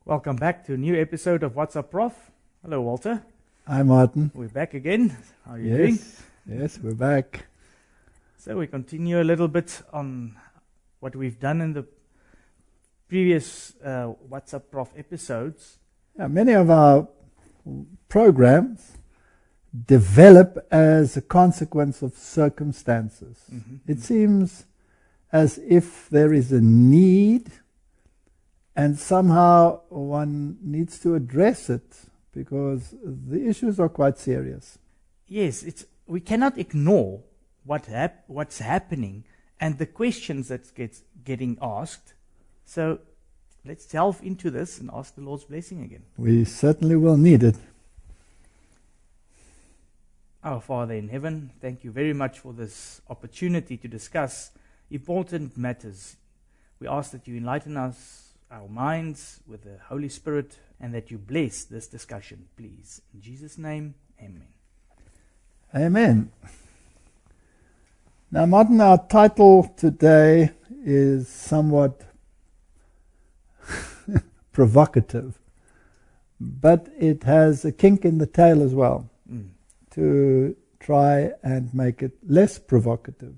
Welcome back to a new episode of What's Up, Prof. Hello, Walter. Hi, Martin. We're back again. How are you doing? Yes, we're back. So we continue a little bit on what we've done in the previous What's Up, Prof. episodes. Many of our programs develop as a consequence of circumstances. It seems as if there is a need, and somehow one needs to address it because the issues are quite serious. Yes, we cannot ignore what's happening and the questions that getting asked. So let's delve into this and ask the Lord's blessing again. We certainly will need it. Our Father in heaven, thank you very much for this opportunity to discuss important matters. We ask that you enlighten our minds with the Holy Spirit, and that you bless this discussion, please. In Jesus' name, amen. Amen. Now, Martin, our title today is somewhat provocative, but it has a kink in the tail as well to try and make it less provocative.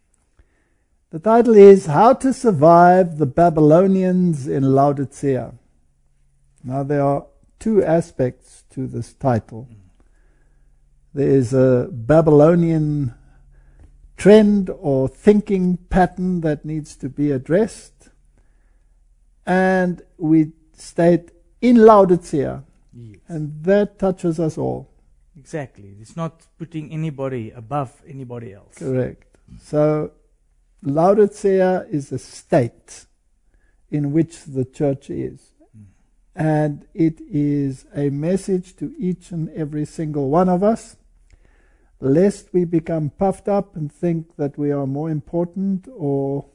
The title is How to Survive the Babylonians in Laodicea. Now, there are two aspects to this title. There is a Babylonian trend or thinking pattern that needs to be addressed. And we state in Laodicea. Yes. And that touches us all. Exactly. It's not putting anybody above anybody else. Correct. So, Laodicea is a state in which the church is. And it is a message to each and every single one of us, lest we become puffed up and think that we are more important or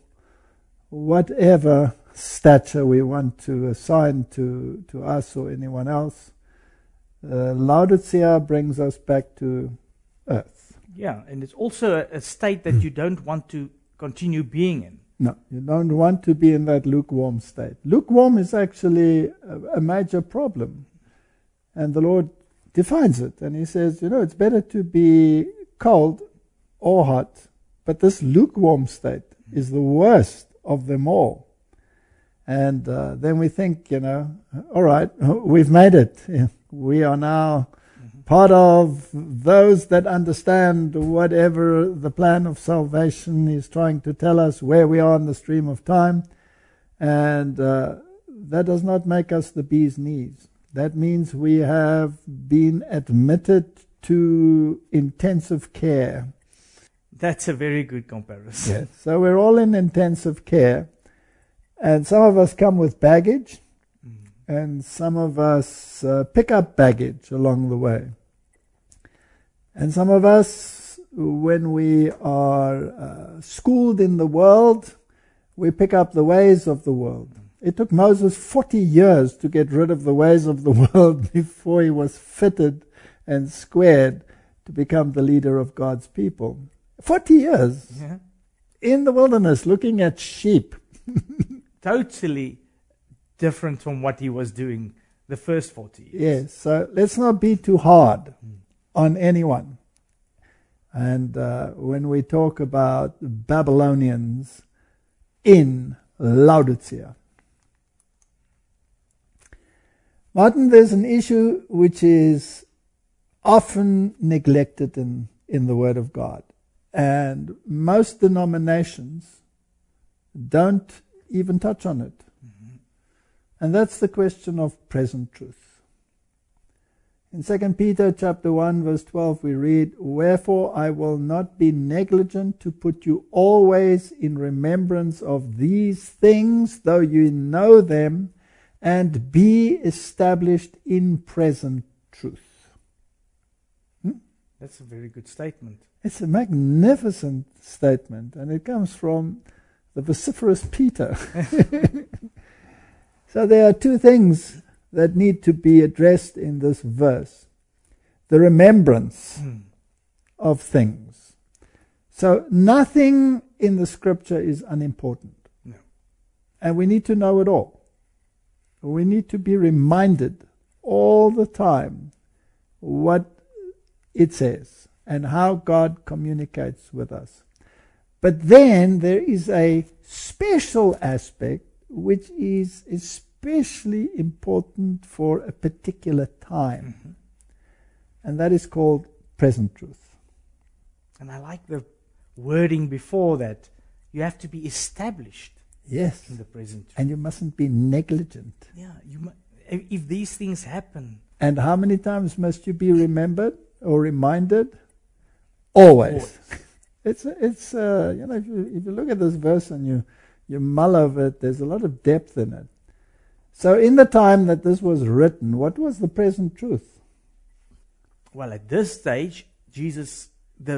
whatever stature we want to assign to us or anyone else. Laodicea brings us back to earth. Yeah, and it's also a state that you don't want to continue being in. No, you don't want to be in that lukewarm state. Lukewarm is actually a major problem. And the Lord defines it. And He says, it's better to be cold or hot. But this lukewarm state is the worst of them all. And then we think, all right, we've made it. We are now part of those that understand whatever the plan of salvation is trying to tell us, where we are in the stream of time. And that does not make us the bee's knees. That means we have been admitted to intensive care. That's a very good comparison. Yes. So we're all in intensive care. And some of us come with baggage. And some of us pick up baggage along the way. And some of us, when we are schooled in the world, we pick up the ways of the world. It took Moses 40 years to get rid of the ways of the world before he was fitted and squared to become the leader of God's people. 40 years in the wilderness looking at sheep. Totally different from what he was doing the first 40 years. Yes, so let's not be too hard on anyone. And when we talk about Babylonians in Laodicea, Martin, there's an issue which is often neglected in the Word of God. And most denominations don't even touch on it. And that's the question of present truth. In 2 Peter chapter 1 verse 12 we read, Wherefore I will not be negligent to put you always in remembrance of these things, though you know them, and be established in present truth. That's a very good statement. It's a magnificent statement, and it comes from the vociferous Peter. So there are two things that need to be addressed in this verse. The remembrance of things. So nothing in the scripture is unimportant. No. And we need to know it all. We need to be reminded all the time what it says and how God communicates with us. But then there is a special aspect which is especially important for a particular time. Mm-hmm. And that is called present truth. And I like the wording before that. You have to be established Yes. in the present truth. And you mustn't be negligent. Yeah, if these things happen, And how many times must you be remembered or reminded? Always. It's if you look at this verse and you mull over it, there's a lot of depth in it. So in the time that this was written, what was the present truth? well, at this stage, Jesus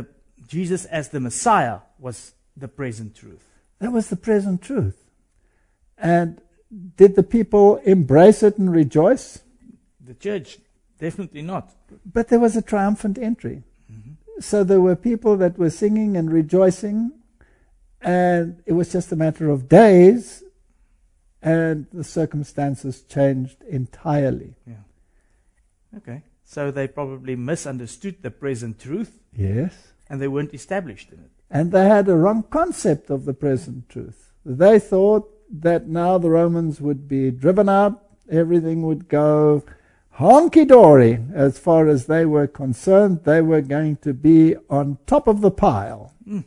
as the Messiah was the present truth. That was the present truth. And did the people embrace it and rejoice? The church, definitely not. But there was a triumphant entry. Mm-hmm. So there were people that were singing and rejoicing, and it was just a matter of days, and the circumstances changed entirely. Yeah. Okay. So they probably misunderstood the present truth, Yes. and they weren't established in it. And they had a wrong concept of the present truth. They thought that now the Romans would be driven out, everything would go honky-dory as far as they were concerned. They were going to be on top of the pile. Mm.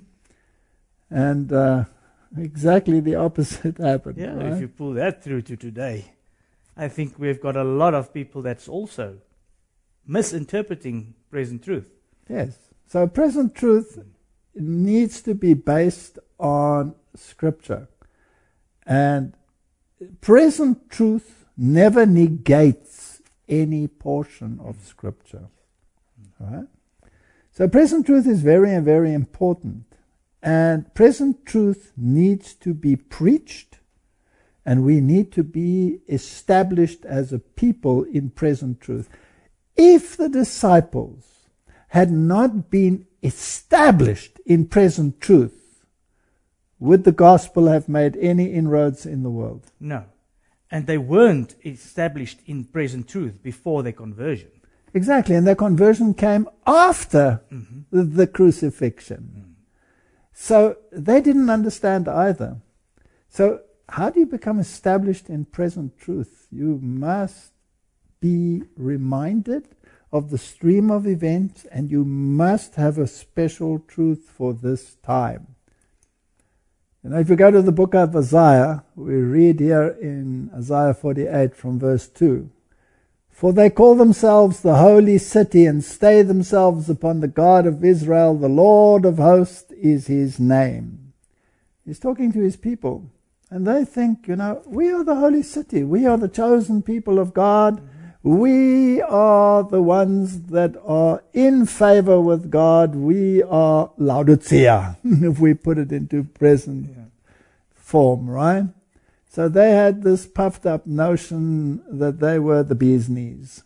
And exactly the opposite happened. Yeah, right? if you pull that through to today, I think we've got a lot of people that's also misinterpreting present truth. Yes. So present truth needs to be based on Scripture. And present truth never negates any portion of Scripture. Right? So present truth is very, very important. And present truth needs to be preached, and we need to be established as a people in present truth. If the disciples had not been established in present truth, would the gospel have made any inroads in the world? No. And they weren't established in present truth before their conversion. Exactly, and their conversion came after the crucifixion. So they didn't understand either. So how do you become established in present truth? You must be reminded of the stream of events, and you must have a special truth for this time. If you go to the book of Isaiah, we read here in Isaiah 48 from verse 2, "For they call themselves the holy city and stay themselves upon the God of Israel. The Lord of hosts is his name." He's talking to his people. And they think, we are the holy city. We are the chosen people of God. We are the ones that are in favor with God. We are Laodicea, if we put it into present form, right? So they had this puffed up notion that they were the bee's knees.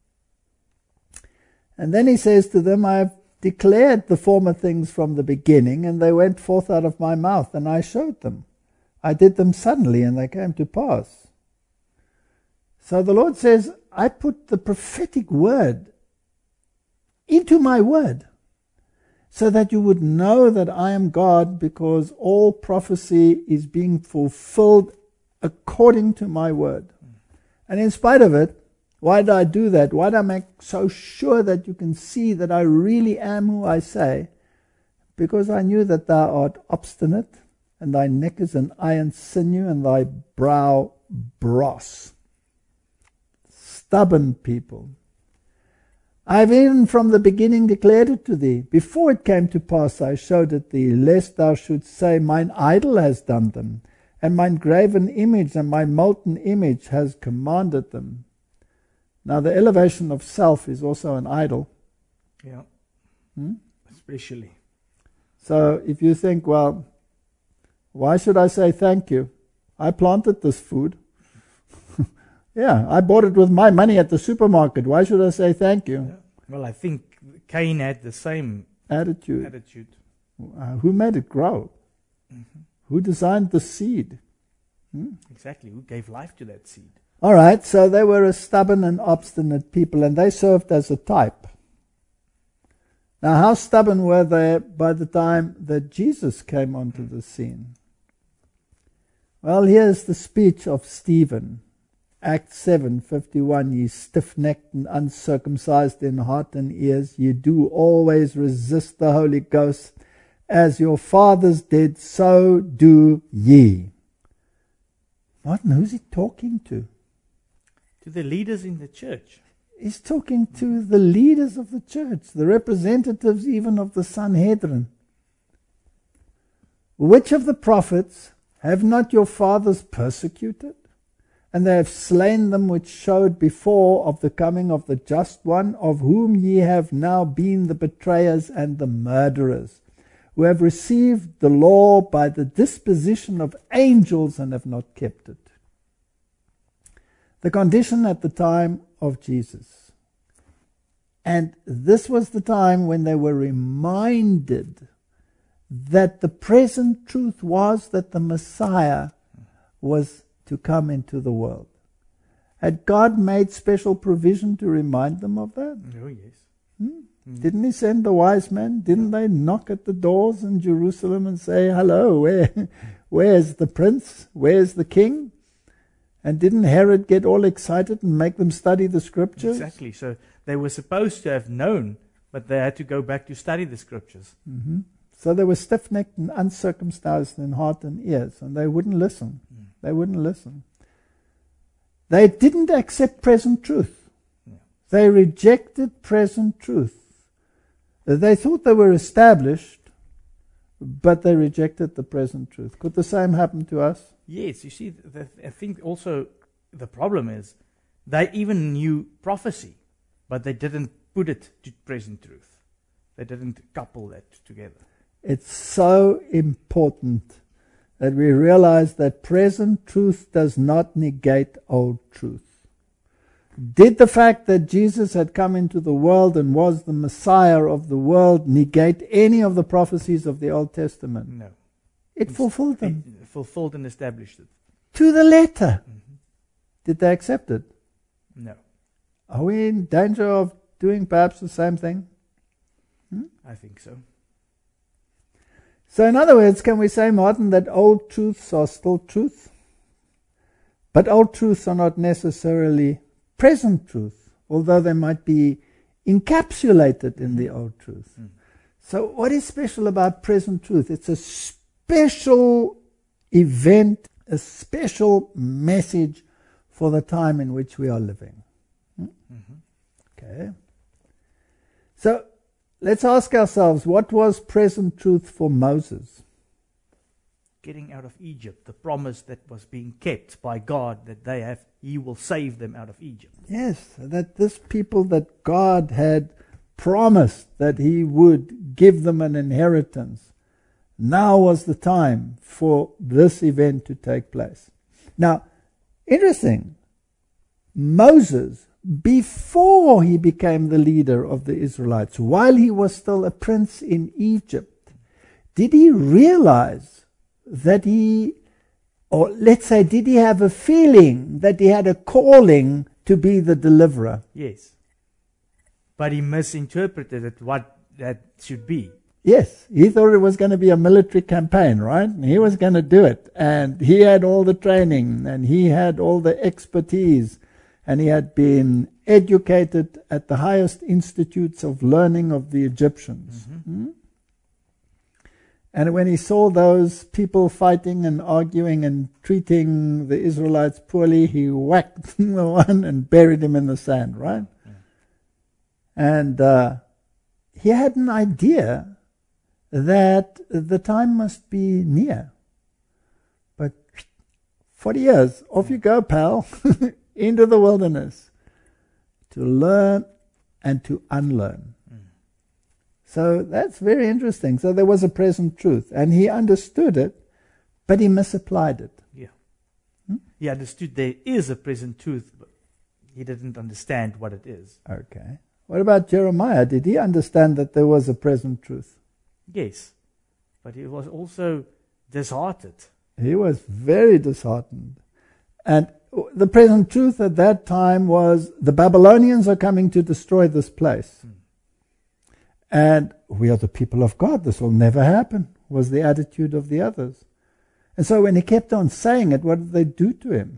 And then he says to them, "I have declared the former things from the beginning, and they went forth out of my mouth, and I showed them. I did them suddenly, and they came to pass." So the Lord says, I put the prophetic word into my word, so that you would know that I am God, because all prophecy is being fulfilled according to my word. And in spite of it, why did I do that? Why did I make so sure that you can see that I really am who I say? Because I knew that thou art obstinate, and thy neck is an iron sinew, and thy brow brass. Stubborn people. I have even from the beginning declared it to thee. Before it came to pass, I showed it thee, lest thou shouldst say, Mine idol has done them, and mine graven image and my molten image has commanded them. Now the elevation of self is also an idol. Yeah. Especially. So if you think, well, why should I say thank you? I planted this food. Yeah, I bought it with my money at the supermarket. Why should I say thank you? Yeah. Well, I think Cain had the same Attitude. attitude. Who made it grow? Who designed the seed? Exactly. Who gave life to that seed? All right, so they were a stubborn and obstinate people, and they served as a type. Now, how stubborn were they by the time that Jesus came onto the scene? Well, here's the speech of Stephen. Acts 7:51, ye stiff-necked and uncircumcised in heart and ears, ye do always resist the Holy Ghost, as your fathers did, so do ye. Martin, who's he talking to? To the leaders in the church. He's talking to the leaders of the church, the representatives even of the Sanhedrin. Which of the prophets have not your fathers persecuted? And they have slain them which showed before of the coming of the just one, of whom ye have now been the betrayers and the murderers, who have received the law by the disposition of angels and have not kept it. The condition at the time of Jesus. And this was the time when they were reminded that the present truth was that the Messiah was to come into the world. Had God made special provision to remind them of that? Oh, yes. Didn't he send the wise men? Didn't they knock at the doors in Jerusalem and say, hello, where's the prince? Where's the king? And didn't Herod get all excited and make them study the scriptures? Exactly. So they were supposed to have known, but they had to go back to study the scriptures. Mm-hmm. So they were stiff-necked and uncircumcised in heart and ears, and they wouldn't listen. They wouldn't listen. They didn't accept present truth. Yeah. They rejected present truth. They thought they were established, but they rejected the present truth. Could the same happen to us? Yes, you see, I think also the problem is they even knew prophecy, but they didn't put it to present truth. They didn't couple that together. It's so important that we realize that present truth does not negate old truth. Did the fact that Jesus had come into the world and was the Messiah of the world negate any of the prophecies of the Old Testament? No. It fulfilled them. It fulfilled and established it. To the letter. Mm-hmm. Did they accept it? No. Are we in danger of doing perhaps the same thing? I think so. So in other words, can we say, Martin, that old truths are still truth? But old truths are not necessarily present truth, although they might be encapsulated in the old truth. So what is special about present truth? It's a special event, a special message for the time in which we are living. Okay. So let's ask ourselves, what was present truth for Moses? Getting out of Egypt, the promise that was being kept by God, that He will save them out of Egypt. Yes, that this people that God had promised that He would give them an inheritance. Now was the time for this event to take place. Now, interesting, Moses, before he became the leader of the Israelites, while he was still a prince in Egypt, did he realize that did he have a feeling that he had a calling to be the deliverer? Yes. But he misinterpreted it, what that should be. Yes, he thought it was going to be a military campaign, right? And he was going to do it. And he had all the training, and he had all the expertise, and he had been educated at the highest institutes of learning of the Egyptians. And when he saw those people fighting and arguing and treating the Israelites poorly, he whacked the one and buried him in the sand, right? And he had an idea that the time must be near. But 40 years, off you go, pal, into the wilderness to learn and to unlearn. So that's very interesting. So there was a present truth, and he understood it, but he misapplied it. Yeah. He understood there is a present truth, but he didn't understand what it is. Okay. What about Jeremiah? Did he understand that there was a present truth? Yes. But he was also disheartened. He was very disheartened. And the present truth at that time was the Babylonians are coming to destroy this place. And we are the people of God. This will never happen, was the attitude of the others. And so when he kept on saying it, what did they do to him?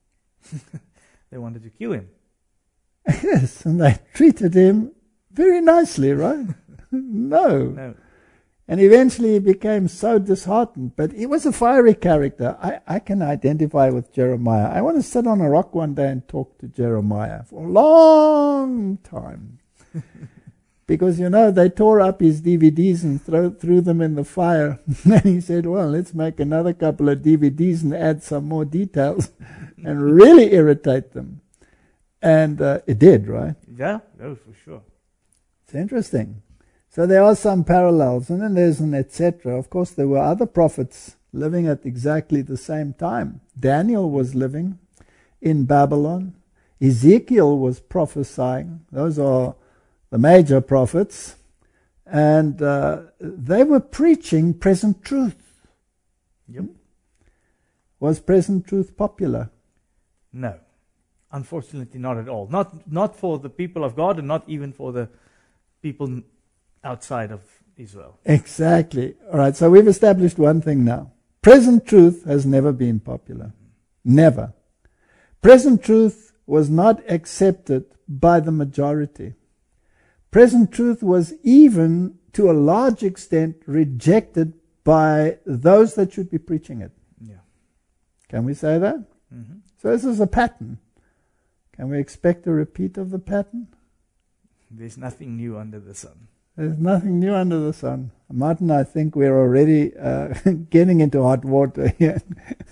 They wanted to kill him. Yes, and they treated him very nicely, right? No. And eventually he became so disheartened. But he was a fiery character. I can identify with Jeremiah. I want to sit on a rock one day and talk to Jeremiah for a long time. Because, they tore up his DVDs and threw them in the fire. And he said, well, let's make another couple of DVDs and add some more details and really irritate them. And it did, right? Yeah, no, for sure. It's interesting. So there are some parallels. And then there's an etc. Of course, there were other prophets living at exactly the same time. Daniel was living in Babylon. Ezekiel was prophesying. Those are the major prophets, and they were preaching present truth. Yep. Was present truth popular? No, unfortunately not at all. Not for the people of God, and not even for the people outside of Israel. Exactly. All right, so we've established one thing now. Present truth has never been popular. Never. Present truth was not accepted by the majority. Present truth was even, to a large extent, rejected by those that should be preaching it. Yeah. Can we say that? Mm-hmm. So this is a pattern. Can we expect a repeat of the pattern? There's nothing new under the sun. There's nothing new under the sun. Martin, I think we're already getting into hot water here.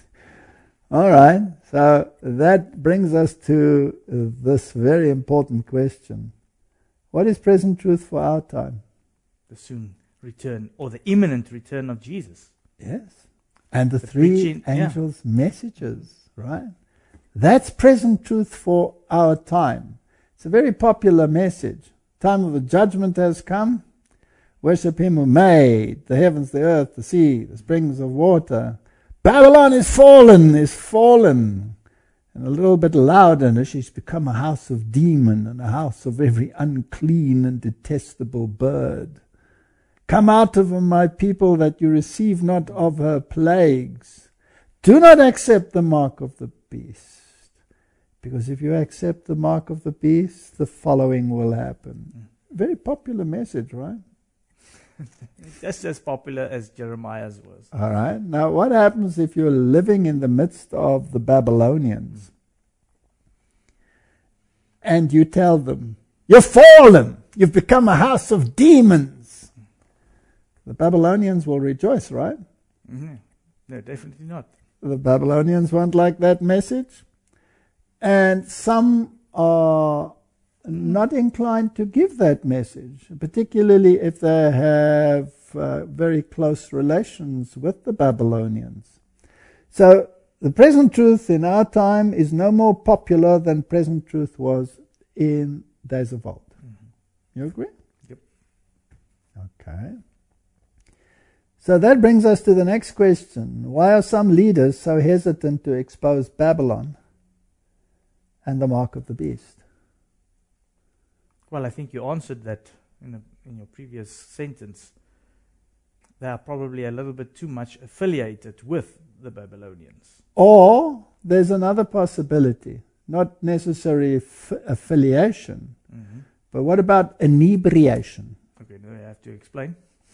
All right. So that brings us to this very important question. What is present truth for our time? The soon return, or the imminent return of Jesus. Yes. And the three angels' messages, right? That's present truth for our time. It's a very popular message. Time of the judgment has come. Worship him who made the heavens, the earth, the sea, the springs of water. Babylon is fallen, is fallen. And a little bit louder, she's become a house of demon and a house of every unclean and detestable bird. Come out of her, my people, that you receive not of her plagues. Do not accept the mark of the beast. Because if you accept the mark of the beast, the following will happen. Very popular message, right? Just as popular as Jeremiah's was. All right. Now, what happens if you're living in the midst of the Babylonians and you tell them, you're fallen, you've become a house of demons? The Babylonians will rejoice, right? Mm-hmm. No, definitely not. The Babylonians won't like that message. And some are not inclined to give that message, particularly if they have very close relations with the Babylonians. So the present truth in our time is no more popular than present truth was in days of old. Mm-hmm. You agree? Yep. Okay. So that brings us to the next question. Why are some leaders so hesitant to expose Babylon and the mark of the beast? Well, I think you answered that in your previous sentence. They are probably a little bit too much affiliated with the Babylonians. Or there's another possibility, not necessarily affiliation, mm-hmm. but what about inebriation? Okay, now I have to explain.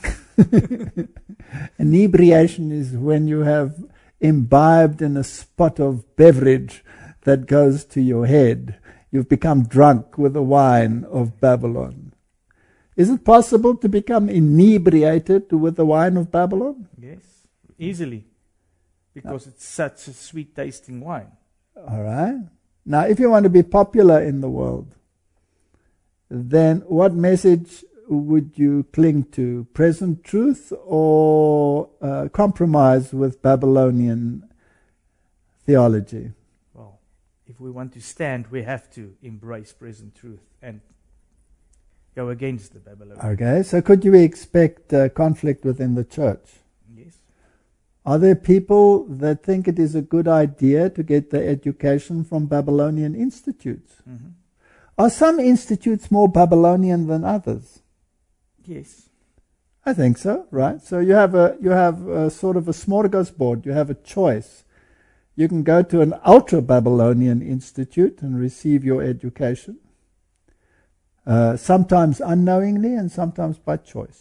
Inebriation is when you have imbibed in a spot of beverage that goes to your head. You've become drunk with the wine of Babylon. Is it possible to become inebriated with the wine of Babylon? Yes, easily. Because it's such a sweet tasting wine. All right. Now, if you want to be popular in the world, then what message would you cling to? Present truth or compromise with Babylonian theology? Well, if we want to stand, we have to embrace present truth and go against the Babylonians. Okay, so could you expect conflict within the church? Yes. Are there people that think it is a good idea to get their education from Babylonian institutes? Mm-hmm. Are some institutes more Babylonian than others? Yes. I think so, right? So you have a sort of a smorgasbord. You have a choice. You can go to an ultra-Babylonian institute and receive your education, sometimes unknowingly and sometimes by choice.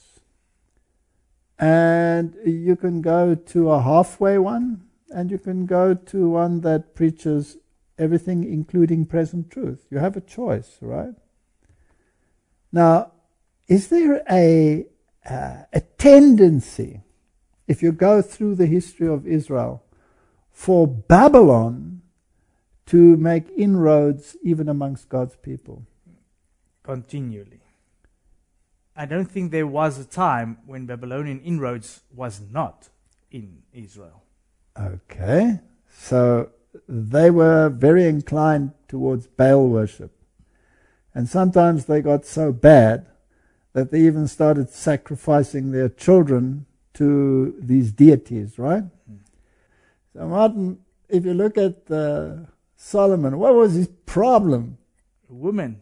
And you can go to a halfway one, and you can go to one that preaches everything including present truth. You have a choice, right? Now, is there a tendency, if you go through the history of Israel, for Babylon to make inroads even amongst God's people? Continually. I don't think there was a time when Babylonian inroads was not in Israel. Okay, so they were very inclined towards Baal worship. And sometimes they got so bad that they even started sacrificing their children to these deities, right? So Martin, if you look at Solomon, what was his problem? Women.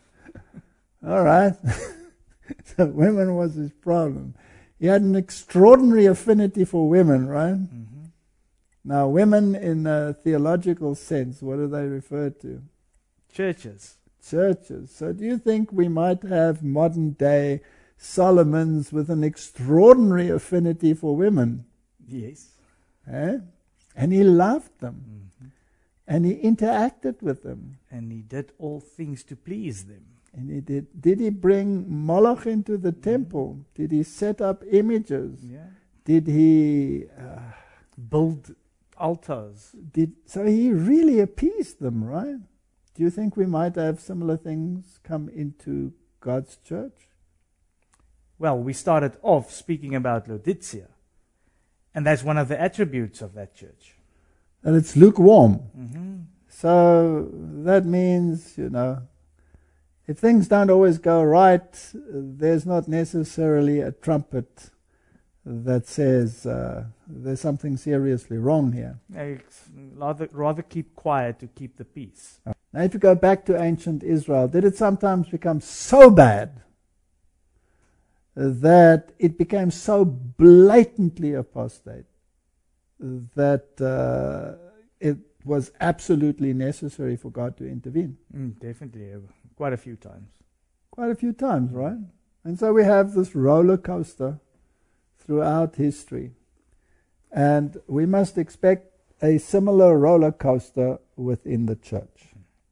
All right. So women was his problem. He had an extraordinary affinity for women, right? Mm-hmm. Now, women in a theological sense, what do they refer to? Churches. Churches. So do you think we might have modern day Solomons with an extraordinary affinity for women? Yes. Eh? And he loved them. Mm-hmm. And he interacted with them. And he did all things to please them. And he did he bring Moloch into the temple? Did he set up images? Yeah. Did he build altars? So he really appeased them, right? Do you think we might have similar things come into God's church? Well, we started off speaking about Laodicea. And that's one of the attributes of that church. And it's lukewarm. Mm-hmm. So that means, if things don't always go right, there's not necessarily a trumpet that says there's something seriously wrong here. Rather keep quiet to keep the peace. Now, if you go back to ancient Israel, did it sometimes become so bad that it became so blatantly apostate that it was absolutely necessary for God to intervene? Definitely. Quite a few times. Quite a few times, right? And so we have this roller coaster throughout history. And we must expect a similar roller coaster within the church.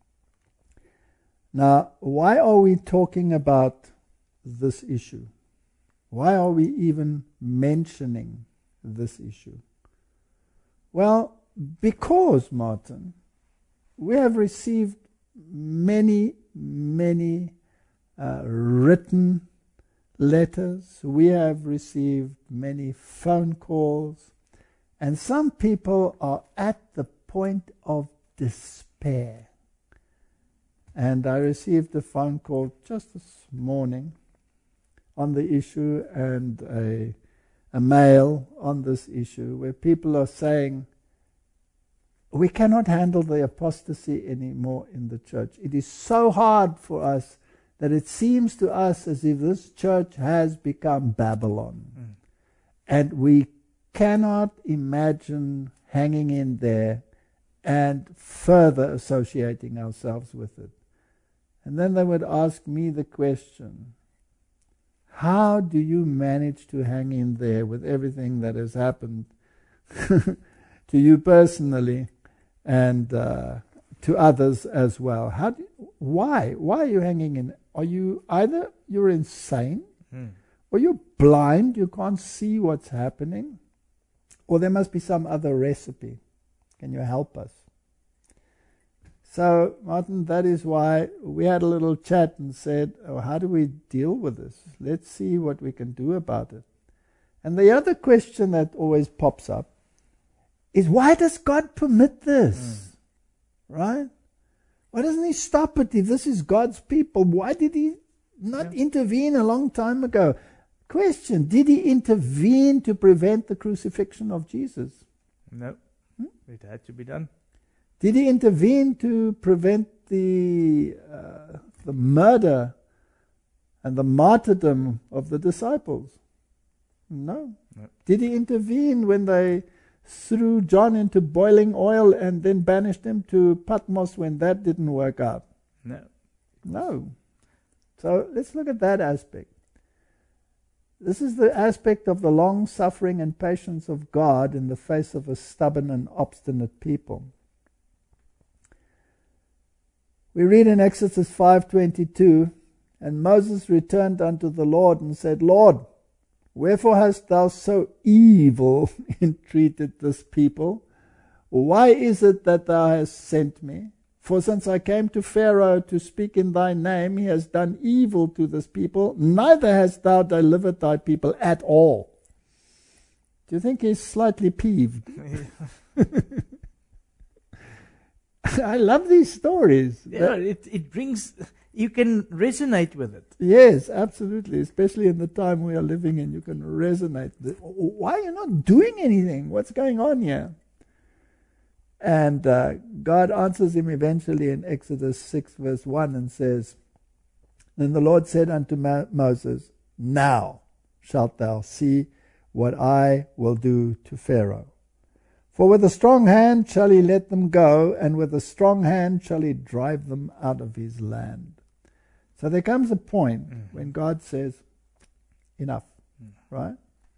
Now, why are we talking about this issue? Why are we even mentioning this issue? Well, because, Martin, we have received many written letters. We have received many phone calls. And some people are at the point of despair. And I received a phone call just this morning on the issue and a mail on this issue where people are saying, we cannot handle the apostasy anymore in the church. It is so hard for us that it seems to us as if this church has become Babylon. And we cannot imagine hanging in there and further associating ourselves with it. And then they would ask me the question, how do you manage to hang in there with everything that has happened to you personally and to others as well? Why are you hanging in? Are you either you're insane, or you're blind, you can't see what's happening, or there must be some other recipe. Can you help us? So, Martin, that is why we had a little chat and said, how do we deal with this? Let's see what we can do about it. And the other question that always pops up is, why does God permit this? Right? Why doesn't he stop it if this is God's people? Why did he not intervene a long time ago? Question, did he intervene to prevent the crucifixion of Jesus? No. It had to be done. Did he intervene to prevent the murder and the martyrdom of the disciples? No. Did he intervene when they threw John into boiling oil and then banished him to Patmos when that didn't work out? No. So let's look at that aspect. This is the aspect of the long suffering and patience of God in the face of a stubborn and obstinate people. We read in Exodus 5:22, "And Moses returned unto the Lord and said, Lord, wherefore hast thou so evil entreated this people? Why is it that thou hast sent me? For since I came to Pharaoh to speak in thy name, he has done evil to this people, neither hast thou delivered thy people at all." Do you think he's slightly peeved? I love these stories. Yeah, it brings, you can resonate with it. Yes, absolutely. Especially in the time we are living in, you can resonate. Why are you not doing anything? What's going on here? And God answers him eventually in Exodus 6 verse 1 and says, "Then the Lord said unto Moses, Now shalt thou see what I will do to Pharaoh. For with a strong hand shall he let them go, and with a strong hand shall he drive them out of his land." So there comes a point when God says, enough, right?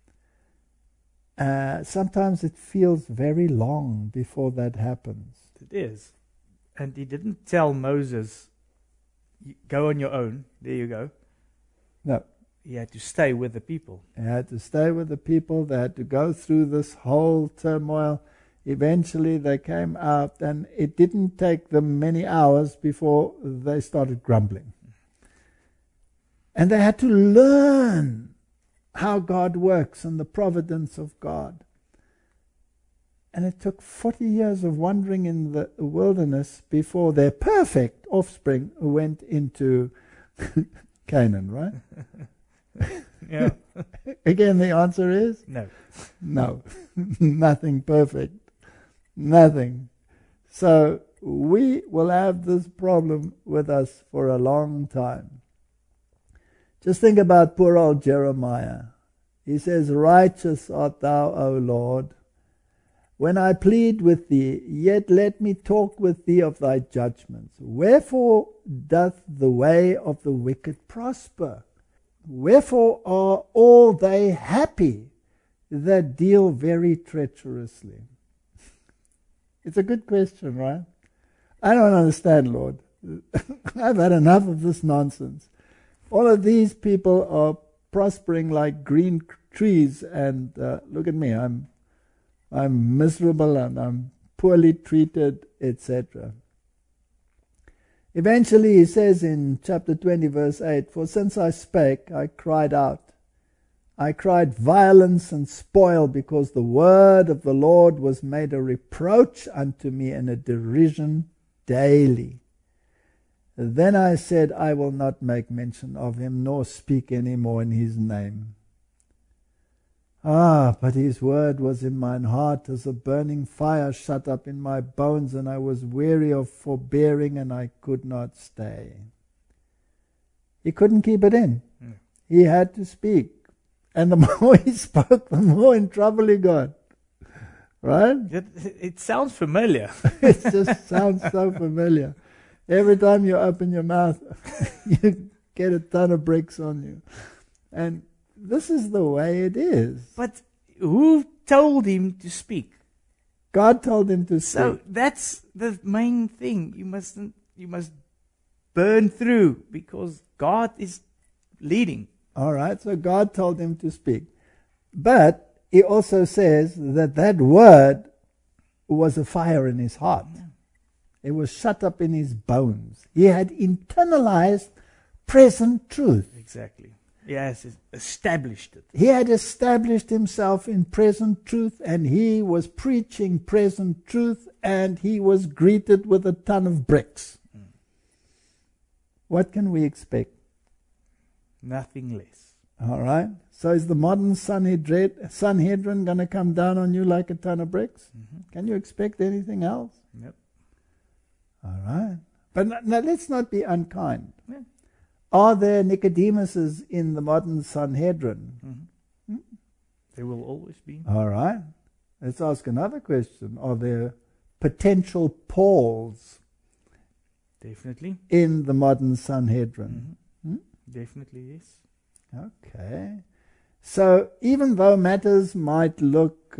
Sometimes it feels very long before that happens. It is. And he didn't tell Moses, go on your own, there you go. No. He had to stay with the people. He had to stay with the people. They had to go through this whole turmoil. Eventually they came out, and it didn't take them many hours before they started grumbling. And they had to learn how God works and the providence of God. And it took 40 years of wandering in the wilderness before their perfect offspring went into Canaan, right? Yeah. Again, the answer is? No. No. Nothing perfect. Nothing. So we will have this problem with us for a long time. Just think about poor old Jeremiah. He says, "Righteous art thou, O Lord, when I plead with thee, yet let me talk with thee of thy judgments. Wherefore doth the way of the wicked prosper? Wherefore are all they happy that deal very treacherously?" It's a good question, right? I don't understand, Lord. I've had enough of this nonsense. All of these people are prospering like green trees, and look at me, I'm miserable and I'm poorly treated, etc. Eventually he says in chapter 20 verse 8, "For since I spake, I cried out. I cried violence and spoil, because the word of the Lord was made a reproach unto me and a derision daily. Then I said, I will not make mention of him, nor speak any more in his name. But his word was in mine heart as a burning fire shut up in my bones, and I was weary of forbearing, and I could not stay." He couldn't keep it in. He had to speak. And the more he spoke, the more in trouble he got. Right? It sounds familiar. It just sounds so familiar. Every time you open your mouth, you get a ton of bricks on you. And this is the way it is. But who told him to speak? God told him to speak. So that's the main thing. You must burn through, because God is leading. All right, so God told him to speak. But he also says that word was a fire in his heart. It was shut up in his bones. He had internalized present truth. Exactly. He has established it. He had established himself in present truth, and he was preaching present truth, and he was greeted with a ton of bricks. What can we expect? Nothing less. All right? So is the modern Sanhedrin going to come down on you like a ton of bricks? Can you expect anything else? Yep. All right. But now let's not be unkind. Yeah. Are there Nicodemuses in the modern Sanhedrin? There will always be. All right. Let's ask another question. Are there potential Pauls Definitely. in the modern Sanhedrin? Definitely, yes. Okay. So even though matters might look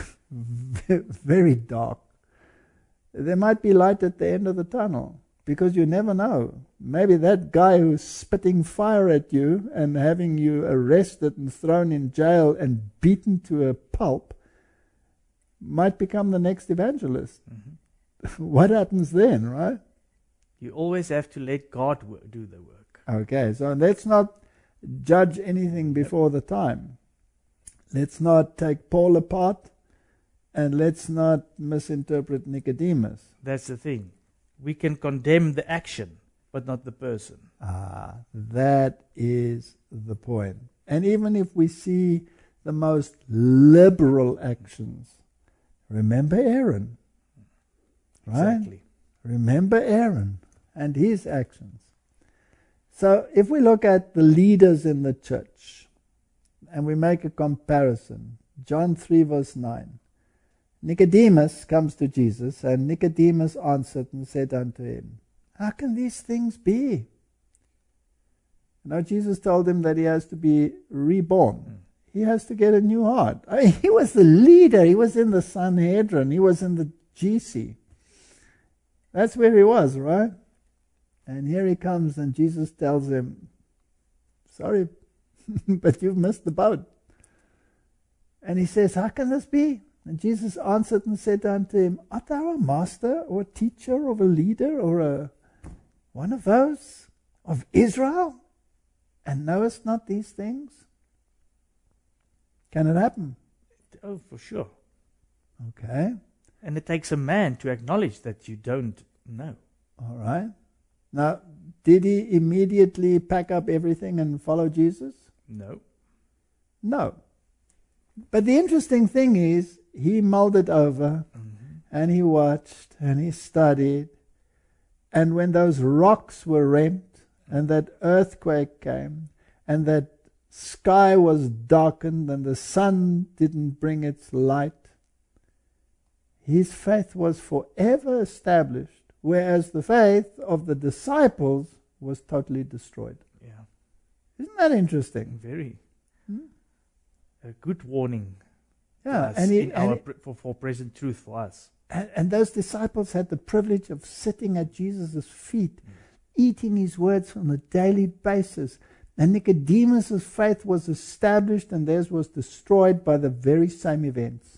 very dark, there might be light at the end of the tunnel, because you never know. Maybe that guy who's spitting fire at you and having you arrested and thrown in jail and beaten to a pulp might become the next evangelist. What happens then, right? You always have to let God do the work. Okay, so let's not judge anything before the time. Let's not take Paul apart, and let's not misinterpret Nicodemus. That's the thing. We can condemn the action, but not the person. That is the point. And even if we see the most liberal actions, remember Aaron, right? Exactly. Remember Aaron and his actions. So if we look at the leaders in the church and we make a comparison, John 3 verse 9, Nicodemus comes to Jesus, and Nicodemus answered and said unto him, how can these things be? Now Jesus told him that he has to be reborn. He has to get a new heart. He was the leader. He was in the Sanhedrin. He was in the GC. That's where he was, right? And here he comes, and Jesus tells him, sorry, but you've missed the boat. And he says, how can this be? And Jesus answered and said unto him, art thou a master or a teacher or a leader or one of those of Israel, and knowest not these things? Can it happen? Oh, for sure. Okay. And it takes a man to acknowledge that you don't know. All right. Now, did he immediately pack up everything and follow Jesus? No. No. But the interesting thing is, he mulled it over, and he watched, and he studied. And when those rocks were rent, and that earthquake came, and that sky was darkened, and the sun didn't bring its light, his faith was forever established, whereas the faith of the disciples was totally destroyed. Yeah. Isn't that interesting? Very. A good warning. Yeah, for present truth for us. And those disciples had the privilege of sitting at Jesus' feet, eating his words on a daily basis. And Nicodemus' faith was established, and theirs was destroyed by the very same events.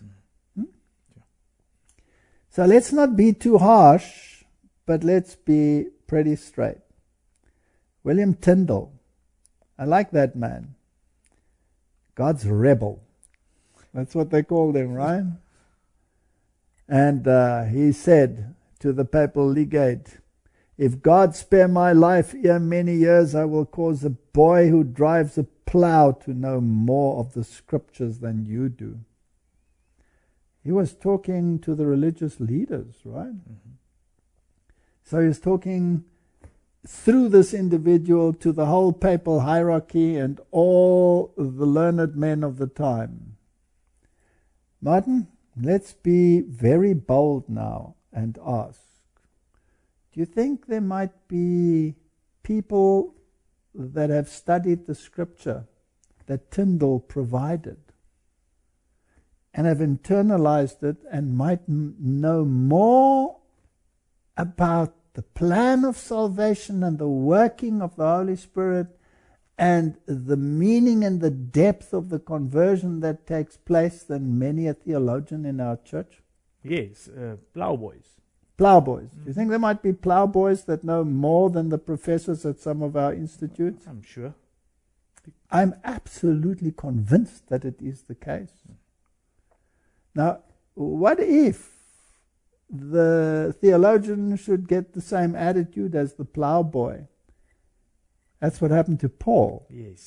So let's not be too harsh, but let's be pretty straight. William Tyndale, I like that man. God's rebel. That's what they called him, right? And he said to the papal legate, if God spare my life ere many years, I will cause a boy who drives a plough to know more of the scriptures than you do. He was talking to the religious leaders, right? So he was talking through this individual to the whole papal hierarchy and all the learned men of the time. Martin, let's be very bold now and ask, do you think there might be people that have studied the scripture that Tyndale provided and have internalized it and might know more about the plan of salvation and the working of the Holy Spirit and the meaning and the depth of the conversion that takes place than many a theologian in our church? Yes, plowboys. Plowboys. Do you think there might be plowboys that know more than the professors at some of our institutes? I'm sure. I'm absolutely convinced that it is the case. Now, what if the theologian should get the same attitude as the plowboy? That's what happened to Paul. Yes.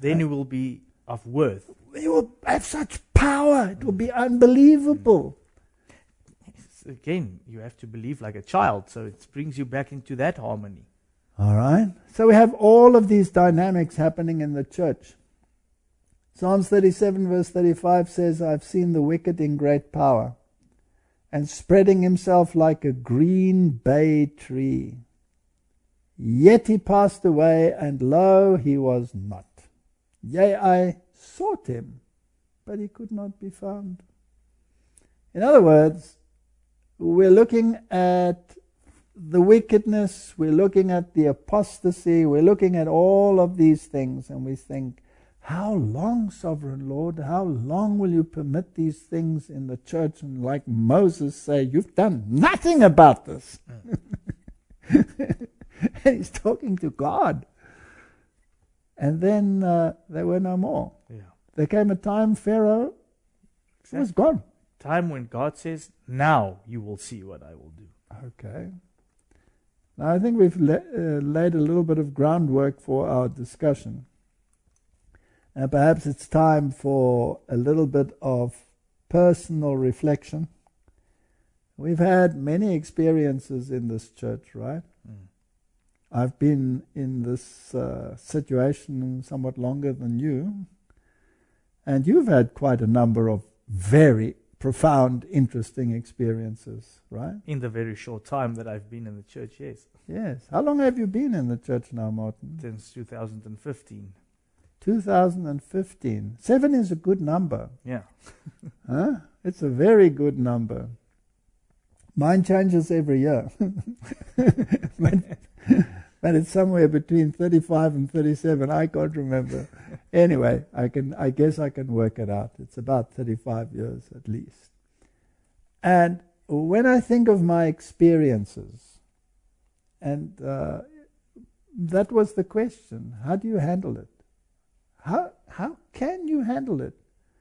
Then you will be of worth. You will have such power. It will be unbelievable. Again, you have to believe like a child, so it brings you back into that harmony. All right. So we have all of these dynamics happening in the church. Psalms 37 verse 35 says, I've seen the wicked in great power, and spreading himself like a green bay tree. Yet he passed away, and lo, he was not. Yea, I sought him, but he could not be found. In other words, we're looking at the wickedness, we're looking at the apostasy, we're looking at all of these things, and we think, how long, Sovereign Lord, how long will you permit these things in the church? And like Moses say, you've done nothing about this. And he's talking to God. And then there were no more. Yeah. There came a time Pharaoh was gone. Time when God says, now you will see what I will do. Okay. Now I think we've laid a little bit of groundwork for our discussion. And perhaps it's time for a little bit of personal reflection. We've had many experiences in this church, right? Mm. I've been in this situation somewhat longer than you. And you've had quite a number of very profound, interesting experiences, right? In the very short time that I've been in the church, yes. Yes. How long have you been in the church now, Martin? Since 2015. 2015. 7 is a good number. Yeah. Huh? It's a very good number. Mine changes every year. but it's somewhere between 35 and 37. I can't remember. Anyway, I guess I can work it out. It's about 35 years at least. And when I think of my experiences, and that was the question, how do you handle it? How can you handle it?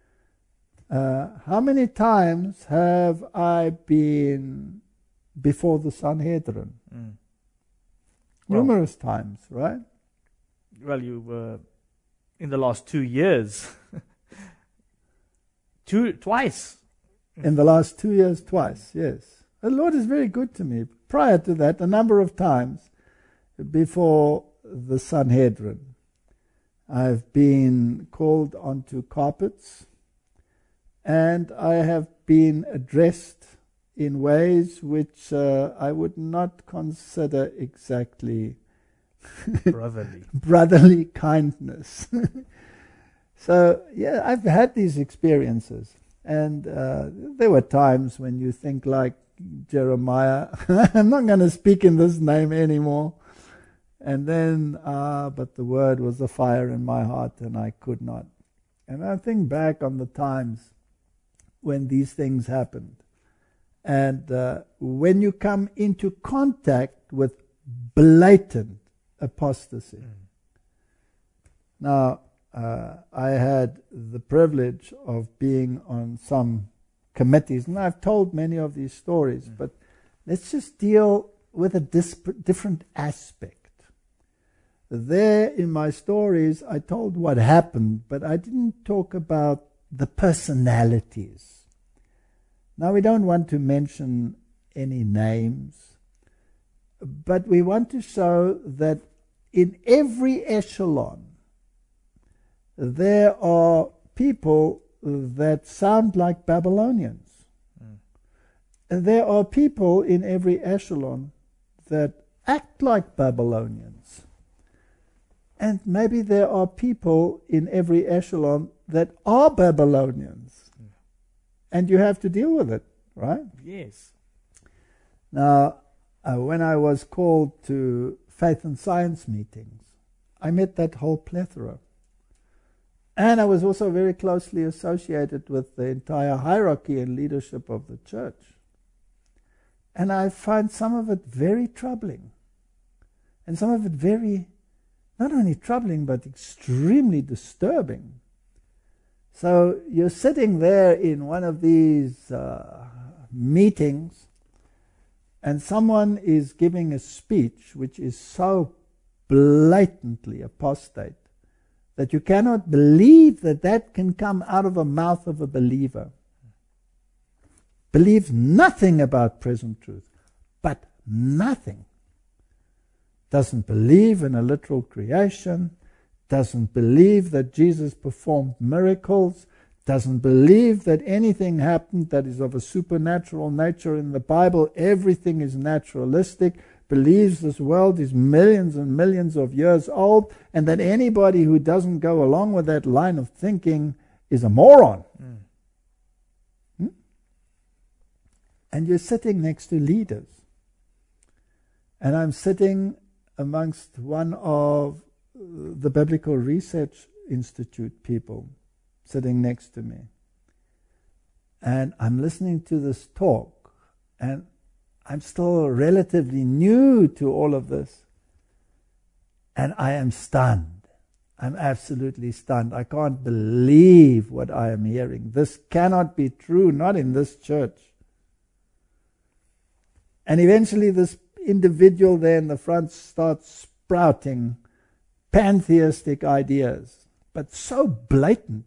How many times have I been before the Sanhedrin? Mm. Numerous times, right? Well, you were in the last 2 years. Twice. In the last 2 years, twice, yes. The Lord is very good to me. Prior to that, a number of times before the Sanhedrin. I've been called onto carpets, and I have been addressed in ways which I would not consider exactly brotherly kindness. So, yeah, I've had these experiences. And there were times when you think like Jeremiah, I'm not going to speak in this name anymore. And then, but the word was a fire in my heart, and I could not. And I think back on the times when these things happened. And when you come into contact with blatant apostasy. Mm. Now, I had the privilege of being on some committees, and I've told many of these stories, but let's just deal with a different aspect. There in my stories, I told what happened, but I didn't talk about the personalities. Now, we don't want to mention any names, but we want to show that in every echelon, there are people that sound like Babylonians. Mm. And there are people in every echelon that act like Babylonians. And maybe there are people in every echelon that are Babylonians. Mm. And you have to deal with it, right? Yes. Now, when I was called to faith and science meetings, I met that whole plethora. And I was also very closely associated with the entire hierarchy and leadership of the church. And I find some of it very troubling. And some of it very, not only troubling, but extremely disturbing. So you're sitting there in one of these meetings, and someone is giving a speech which is so blatantly apostate that you cannot believe that that can come out of the mouth of a believer. Believes nothing about present truth, but nothing. Doesn't believe in a literal creation, doesn't believe that Jesus performed miracles, doesn't believe that anything happened that is of a supernatural nature in the Bible. Everything is naturalistic, believes this world is millions and millions of years old, and that anybody who doesn't go along with that line of thinking is a moron. And you're sitting next to leaders. And I'm sitting amongst one of the Biblical Research Institute people sitting next to me. And I'm listening to this talk, and I'm still relatively new to all of this. And I am stunned. I'm absolutely stunned. I can't believe what I am hearing. This cannot be true, not in this church. And eventually this individual there in the front starts sprouting pantheistic ideas, but so blatant.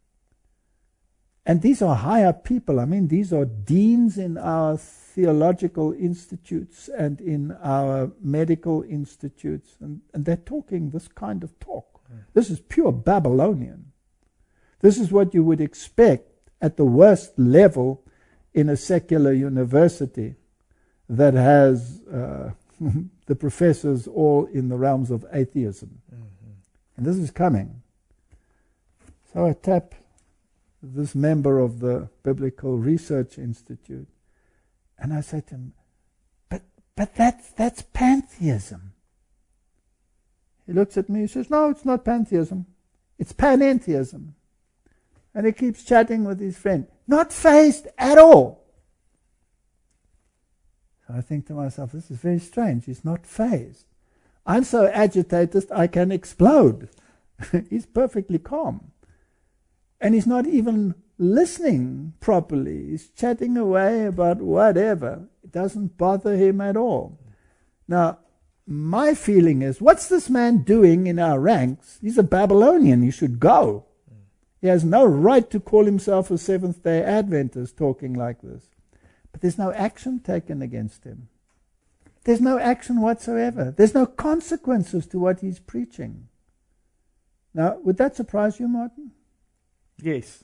And these are higher people. I mean, these are deans in our theological institutes and in our medical institutes. And they're talking this kind of talk. This is pure Babylonian. This is what you would expect at the worst level in a secular university that has the professors all in the realms of atheism. And this is coming. So I tap this member of the Biblical Research Institute, and I say to him, but that's pantheism. He looks at me, he says, no, it's not pantheism. It's panentheism. And he keeps chatting with his friend. Not phased at all. So I think to myself, this is very strange. He's not phased. I'm so agitated I can explode. He's perfectly calm. And he's not even listening properly. He's chatting away about whatever. It doesn't bother him at all. Now, my feeling is, what's this man doing in our ranks? He's a Babylonian. He should go. He has no right to call himself a Seventh-day Adventist talking like this. But there's no action taken against him. There's no action whatsoever. There's no consequences to what he's preaching. Now, would that surprise you, Martin? Yes.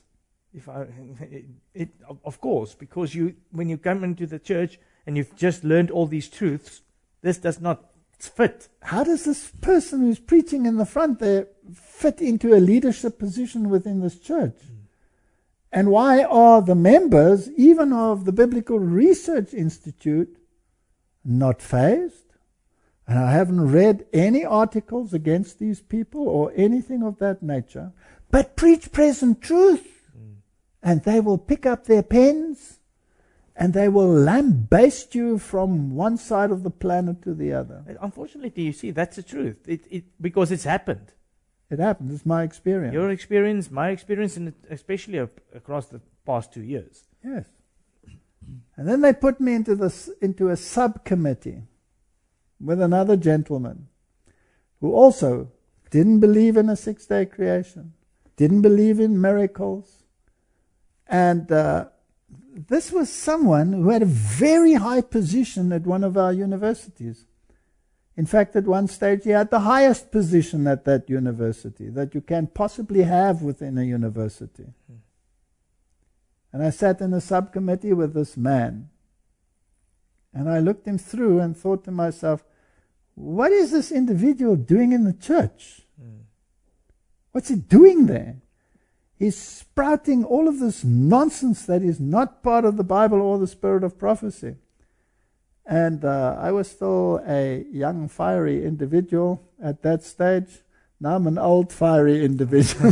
Of course, because when you come into the church and you've just learned all these truths, this does not fit. How does this person who's preaching in the front there fit into a leadership position within this church? And why are the members, even of the Biblical Research Institute, not fazed? And I haven't read any articles against these people or anything of that nature, but preach present truth. And they will pick up their pens and they will lambaste you from one side of the planet to the other. Unfortunately, you see, that's the truth. Because it's happened. It happened. It's my experience. Your experience, my experience, and especially across the past 2 years. Yes. And then they put me into a subcommittee with another gentleman who also didn't believe in a 6-day creation, didn't believe in miracles. And this was someone who had a very high position at one of our universities. In fact, at one stage, he had the highest position at that university that you can possibly have within a university. And I sat in a subcommittee with this man. And I looked him through and thought to myself, what is this individual doing in the church? What's he doing there? He's sprouting all of this nonsense that is not part of the Bible or the spirit of prophecy. And I was still a young, fiery individual at that stage. Now I'm an old, fiery individual.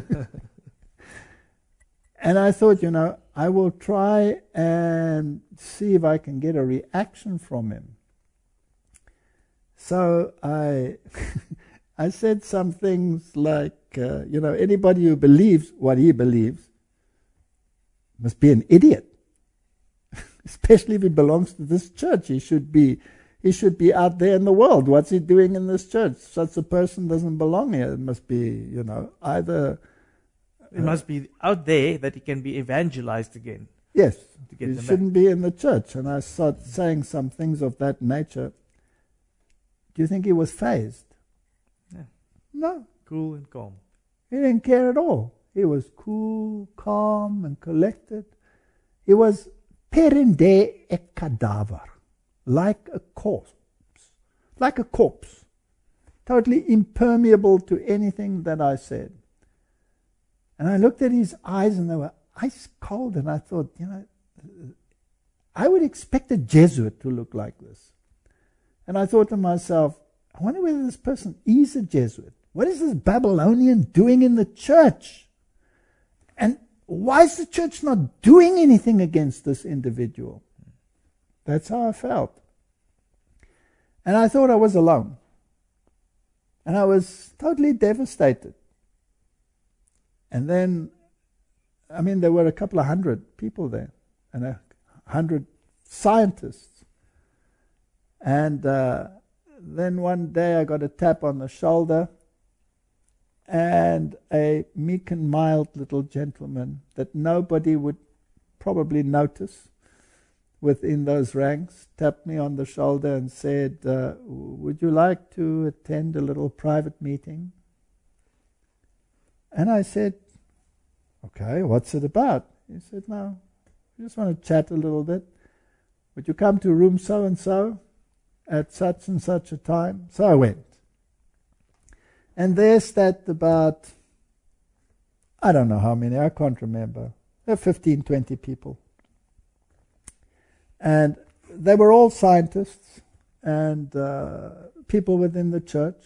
And I thought, I will try and see if I can get a reaction from him. So I said some things like, anybody who believes what he believes must be an idiot. Especially if he belongs to this church. He should be He should be out there in the world. What's he doing in this church? Such a person doesn't belong here. It must be, either... It must be out there that he can be evangelized again. Yes, to get he them shouldn't be in the church. And I started saying some things of that nature. Do you think he was fazed? Yeah. No. Cool and calm. He didn't care at all. He was cool, calm, and collected. He was perinde e cadaver, like a corpse. Like a corpse. Totally impermeable to anything that I said. And I looked at his eyes and they were ice cold, and I thought, I would expect a Jesuit to look like this. And I thought to myself, I wonder whether this person is a Jesuit. What is this Babylonian doing in the church? And why is the church not doing anything against this individual? That's how I felt. And I thought I was alone. And I was totally devastated. And then, there were a couple of 100 people there, and 100 scientists. And then one day I got a tap on the shoulder, and a meek and mild little gentleman that nobody would probably notice within those ranks tapped me on the shoulder and said, would you like to attend a little private meeting? And I said, okay, what's it about? He said, no, I just want to chat a little bit. Would you come to room so-and-so at such and such a time? So I went. And there sat about, I don't know how many, I can't remember. There were 15, 20 people. And they were all scientists and people within the church.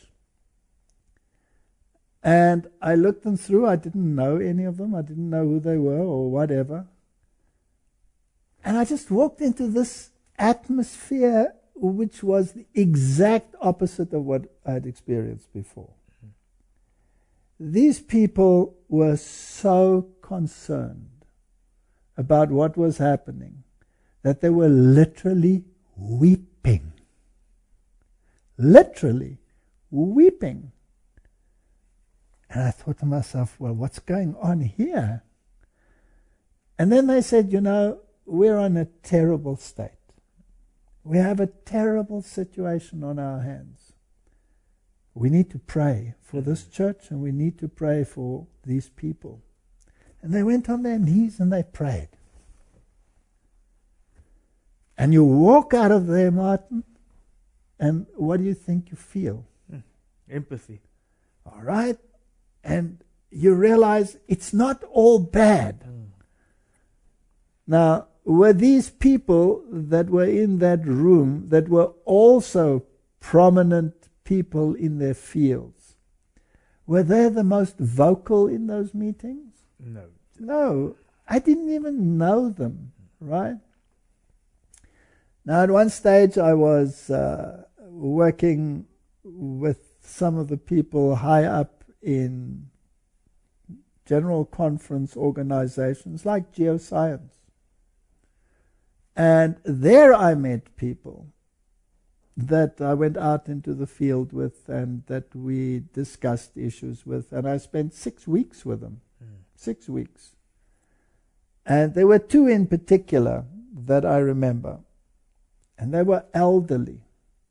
And I looked them through. I didn't know any of them. I didn't know who they were or whatever. And I just walked into this atmosphere which was the exact opposite of what I had experienced before. These people were so concerned about what was happening that they were literally weeping. Literally weeping. And I thought to myself, well, what's going on here? And then they said, we're on a terrible state. We have a terrible situation on our hands. We need to pray for this church, and we need to pray for these people. And they went on their knees and they prayed. And you walk out of there, Martin, and what do you think you feel? Empathy. All right? And you realize it's not all bad. Now, were these people that were in that room that were also prominent people in their fields, were they the most vocal in those meetings? No. No. I didn't even know them, right? Now, at one stage I was working with some of the people high up in general conference organizations like geoscience. And there I met people that I went out into the field with and that we discussed issues with. And I spent 6 weeks with them. 6 weeks. And there were two in particular that I remember. And they were elderly.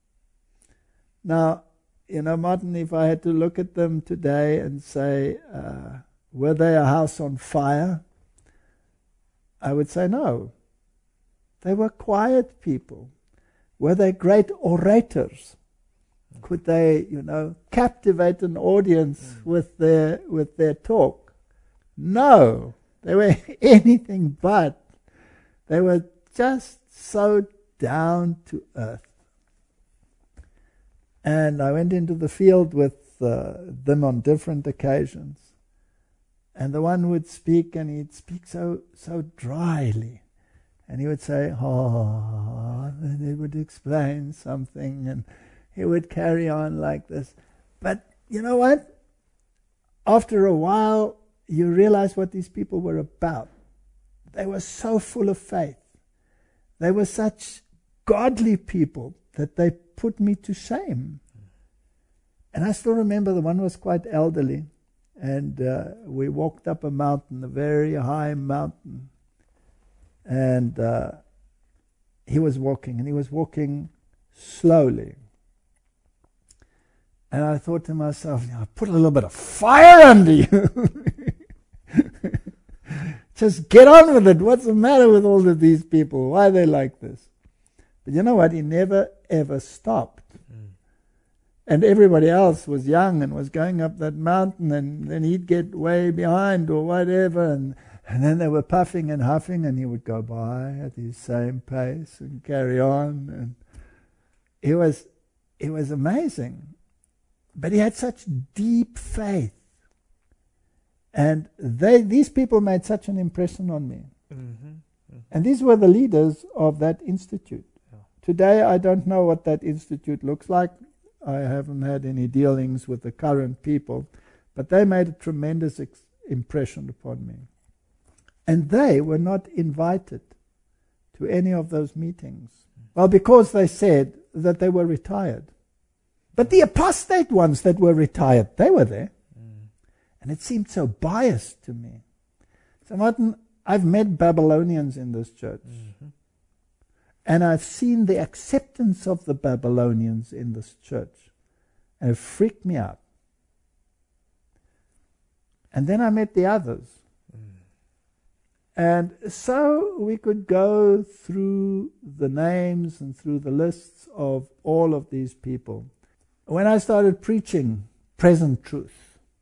Now, Martin, if I had to look at them today and say, were they a house on fire? I would say no. They were quiet people. Were they great orators? Could they, captivate an audience with their talk? No. They were anything but. They were just so down to earth. And I went into the field with them on different occasions. And the one would speak, and he'd speak so dryly. And he would say, and he would explain something, and he would carry on like this. But you know what? After a while, you realize what these people were about. They were so full of faith. They were such godly people. that they put me to shame. And I still remember the one was quite elderly, and we walked up a mountain, a very high mountain, and he was walking slowly. And I thought to myself, put a little bit of fire under you. Just get on with it. What's the matter with all of these people? Why are they like this? But you know what? He never, ever stopped. And everybody else was young and was going up that mountain, and then he'd get way behind or whatever, and then they were puffing and huffing, and he would go by at his same pace and carry on. And it was amazing. But he had such deep faith. And these people made such an impression on me. Mm-hmm. Mm-hmm. And these were the leaders of that institute. Yeah. Today, I don't know what that institute looks like. I haven't had any dealings with the current people. But they made a tremendous impression upon me. And they were not invited to any of those meetings. Well, because they said that they were retired. But the apostate ones that were retired, they were there. And it seemed so biased to me. So Martin, I've met Babylonians in this church. Mm-hmm. And I've seen the acceptance of the Babylonians in this church. And it freaked me out. And then I met the others. And so we could go through the names and through the lists of all of these people. When I started preaching present truth,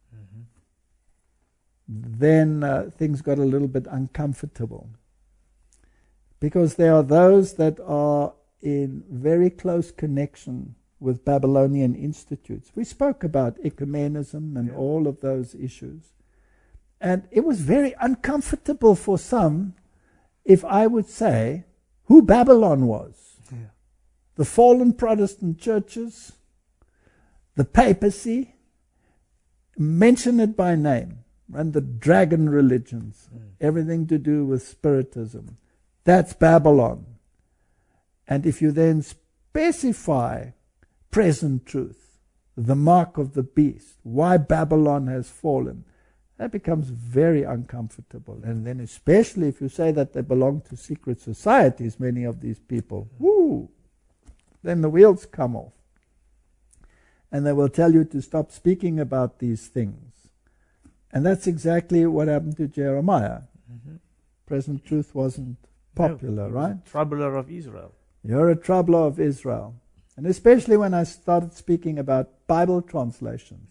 then things got a little bit uncomfortable. Because there are those that are in very close connection with Babylonian institutes. We spoke about ecumenism and all of those issues. And it was very uncomfortable for some if I would say who Babylon was. Yeah. The fallen Protestant churches, the papacy, mention it by name. And the dragon religions, everything to do with spiritism. That's Babylon. And if you then specify present truth, the mark of the beast, why Babylon has fallen, that becomes very uncomfortable. And then especially if you say that they belong to secret societies, many of these people, then the wheels come off. And they will tell you to stop speaking about these things. And that's exactly what happened to Jeremiah. Mm-hmm. Present truth wasn't popular, right? A troubler of Israel. You're a troubler of Israel. And especially when I started speaking about Bible translations.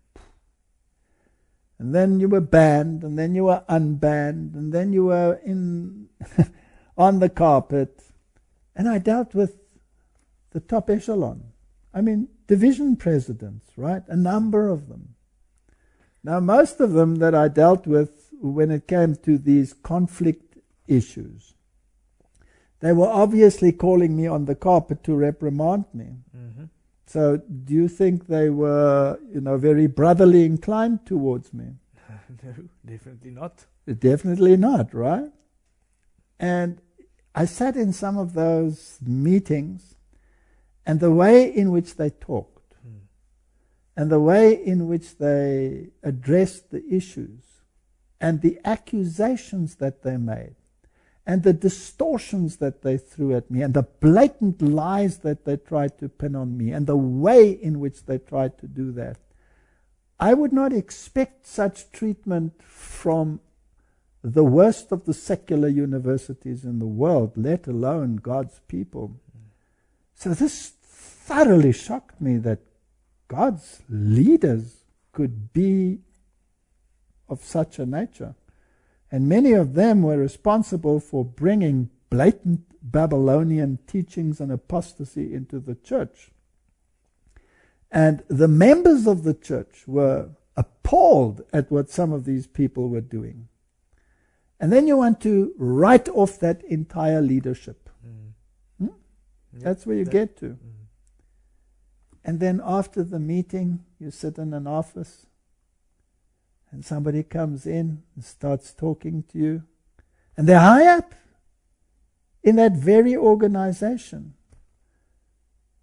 And then you were banned, and then you were unbanned, and then you were in on the carpet. And I dealt with the top echelon. I mean, division presidents, right? A number of them. Now, most of them that I dealt with when it came to these conflict issues, they were obviously calling me on the carpet to reprimand me. Mm-hmm. So do you think they were, very brotherly inclined towards me? No, definitely not. Definitely not, right? And I sat in some of those meetings, and the way in which they talked, and the way in which they addressed the issues, and the accusations that they made, and the distortions that they threw at me, and the blatant lies that they tried to pin on me, and the way in which they tried to do that, I would not expect such treatment from the worst of the secular universities in the world, let alone God's people. So this thoroughly shocked me that God's leaders could be of such a nature. And many of them were responsible for bringing blatant Babylonian teachings and apostasy into the church. And the members of the church were appalled at what some of these people were doing. And then you want to write off that entire leadership. Yep, that's where you get to. And then after the meeting, you sit in an office, and somebody comes in and starts talking to you. And they're high up in that very organization.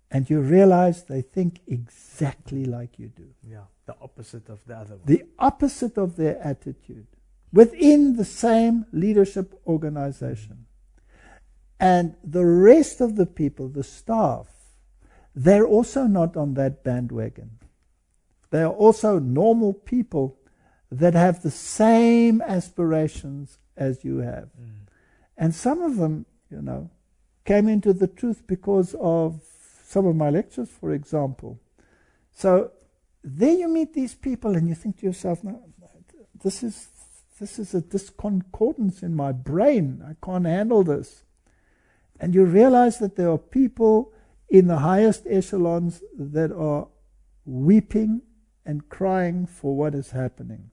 And you realize they think exactly like you do. Yeah, the opposite of the other one. The opposite of their attitude within the same leadership organization. And the rest of the people, the staff, they're also not on that bandwagon. They are also normal people that have the same aspirations as you have. And some of them, came into the truth because of some of my lectures, for example. So there you meet these people and you think to yourself, no, this is a discordance in my brain. I can't handle this. And you realize that there are people in the highest echelons that are weeping and crying for what is happening.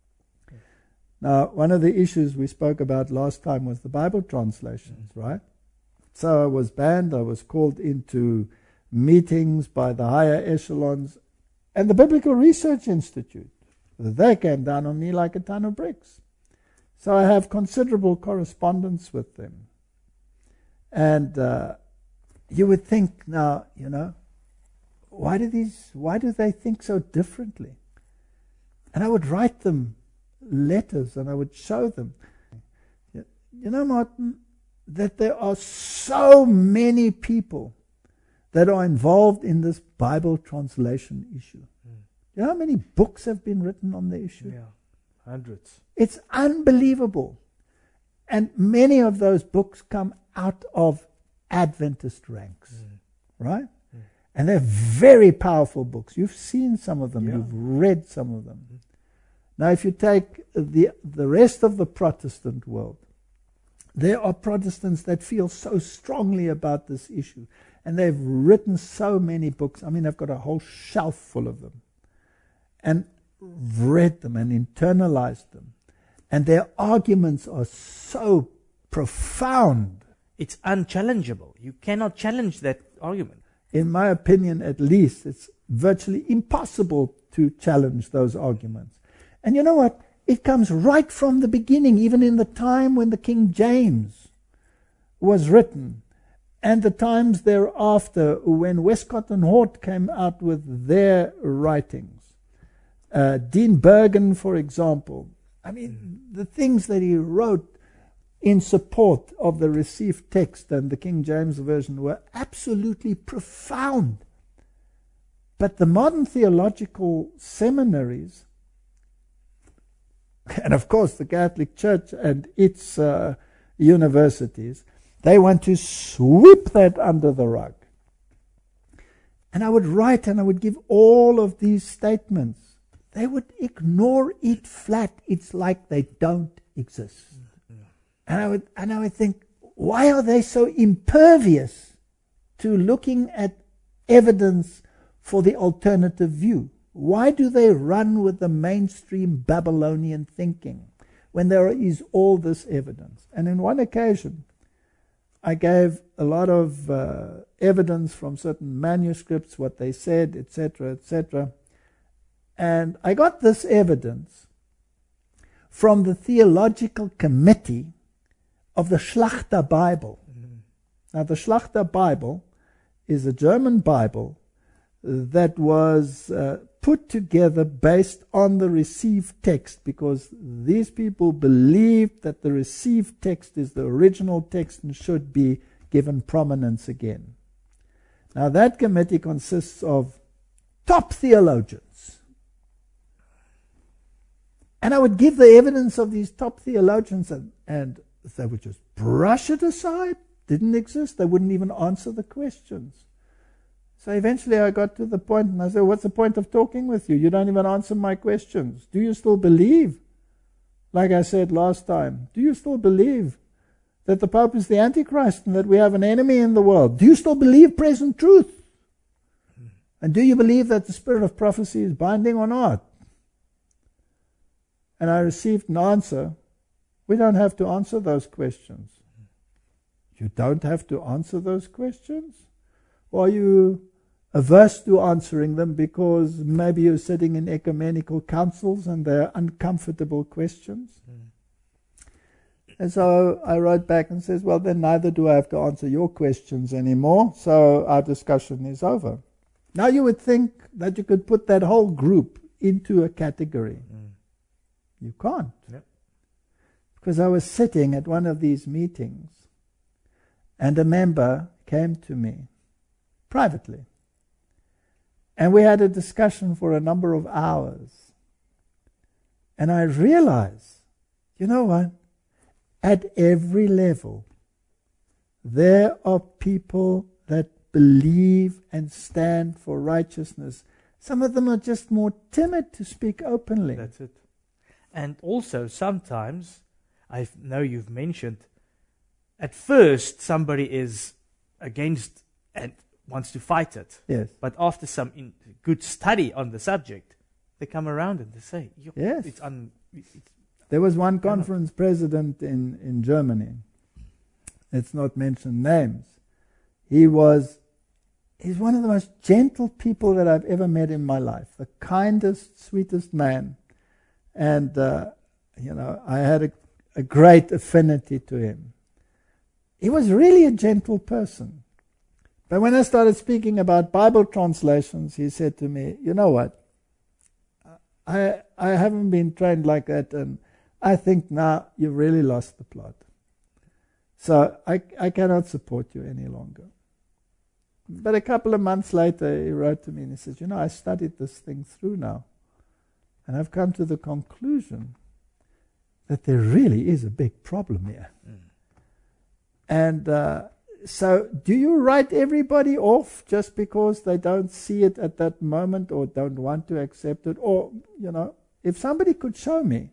Now, one of the issues we spoke about last time was the Bible translations, right? So I was banned. I was called into meetings by the higher echelons and the Biblical Research Institute. They came down on me like a ton of bricks. So I have considerable correspondence with them. And you would think now, why do they think so differently? And I would write them letters and I would show them. You know, Martin, that there are so many people that are involved in this Bible translation issue. You know how many books have been written on the issue? Yeah, hundreds. It's unbelievable. And many of those books come out of Adventist ranks, right? And they're very powerful books. You've seen some of them. Yeah. You've read some of them. Now, if you take the rest of the Protestant world, there are Protestants that feel so strongly about this issue. And they've written so many books. I mean, I've got a whole shelf full of them. And read them and internalized them. And their arguments are so profound. It's unchallengeable. You cannot challenge that argument. In my opinion, at least, it's virtually impossible to challenge those arguments. And you know what? It comes right from the beginning, even in the time when the King James was written, and the times thereafter when Westcott and Hort came out with their writings. Dean Bergen, for example. I mean, the things that he wrote in support of the received text and the King James Version were absolutely profound. But the modern theological seminaries, and of course the Catholic Church and its universities, they want to sweep that under the rug. And I would write and I would give all of these statements. They would ignore it flat. It's like they don't exist. And I would think, why are they so impervious to looking at evidence for the alternative view? Why do they run with the mainstream Babylonian thinking when there is all this evidence? And in one occasion, I gave a lot of evidence from certain manuscripts, what they said, etc., etc. And I got this evidence from the theological committee of the Schlachter Bible. Now, the Schlachter Bible is a German Bible that was put together based on the received text, because these people believed that the received text is the original text and should be given prominence again. Now, that committee consists of top theologians. And I would give the evidence of these top theologians and they would just brush it aside. Didn't exist. They wouldn't even answer the questions. So eventually I got to the point and I said, what's the point of talking with you? You don't even answer my questions. Do you still believe, like I said last time, do you still believe that the Pope is the Antichrist and that we have an enemy in the world? Do you still believe present truth? And do you believe that the spirit of prophecy is binding or not? And I received an answer. We don't have to answer those questions. You don't have to answer those questions? Or are you averse to answering them because maybe you're sitting in ecumenical councils and they're uncomfortable questions? And so I wrote back and says, well, then neither do I have to answer your questions anymore, so our discussion is over. Now you would think that you could put that whole group into a category. You can't. Yep. Because I was sitting at one of these meetings, and a member came to me privately. And we had a discussion for a number of hours. And I realized, you know what? At every level, there are people that believe and stand for righteousness. Some of them are just more timid to speak openly. That's it. And also, sometimes, I know you've mentioned, at first somebody is against and wants to fight it. Yes. But after some good study on the subject, they come around and they say, Yes. it's There was one conference president in Germany. Let's not mention names. He's one of the most gentle people that I've ever met in my life. The kindest, sweetest man. And, I had a great affinity to him. He was really a gentle person. But when I started speaking about Bible translations, he said to me, you know what? I haven't been trained like that, and I think now you've really lost the plot. So I cannot support you any longer. But a couple of months later, he wrote to me and he says, I studied this thing through now. And I've come to the conclusion that there really is a big problem here. And so do you write everybody off just because they don't see it at that moment or don't want to accept it? Or, if somebody could show me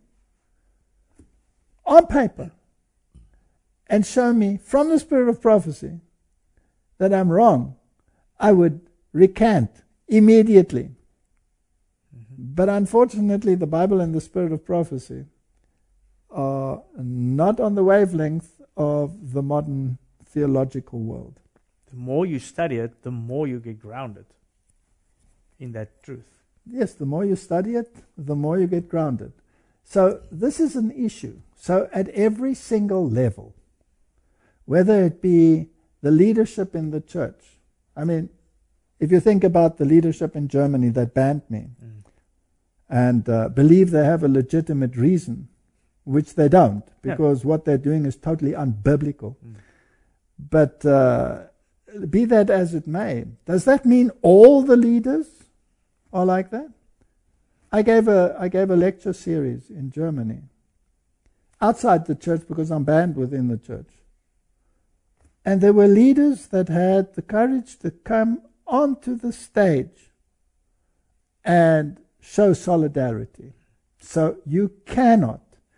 on paper and show me from the spirit of prophecy that I'm wrong, I would recant immediately. But unfortunately, the Bible and the spirit of prophecy are not on the wavelength of the modern theological world. The more you study it, the more you get grounded in that truth. Yes, the more you study it, the more you get grounded. So this is an issue. So at every single level, whether it be the leadership in the church, I mean, if you think about the leadership in Germany that banned me and believe they have a legitimate reason, which they don't, because what they're doing is totally unbiblical. But be that as it may, does that mean all the leaders are like that? I gave a lecture series in Germany, outside the church because I'm banned within the church. And there were leaders that had the courage to come onto the stage and show solidarity. So you cannot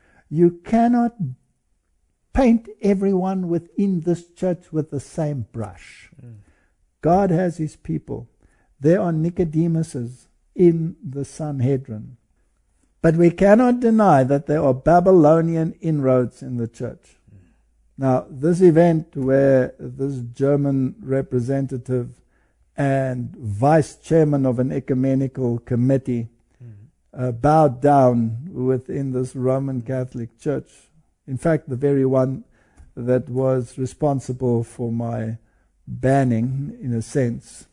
paint everyone within this church with the same brush. God has his people. There are Nicodemuses in the Sanhedrin. But we cannot deny that there are Babylonian inroads in the church. Now, this event where this German representative and vice chairman of an ecumenical committee bowed down within this Roman Catholic Church, in fact, the very one that was responsible for my banning, in a sense,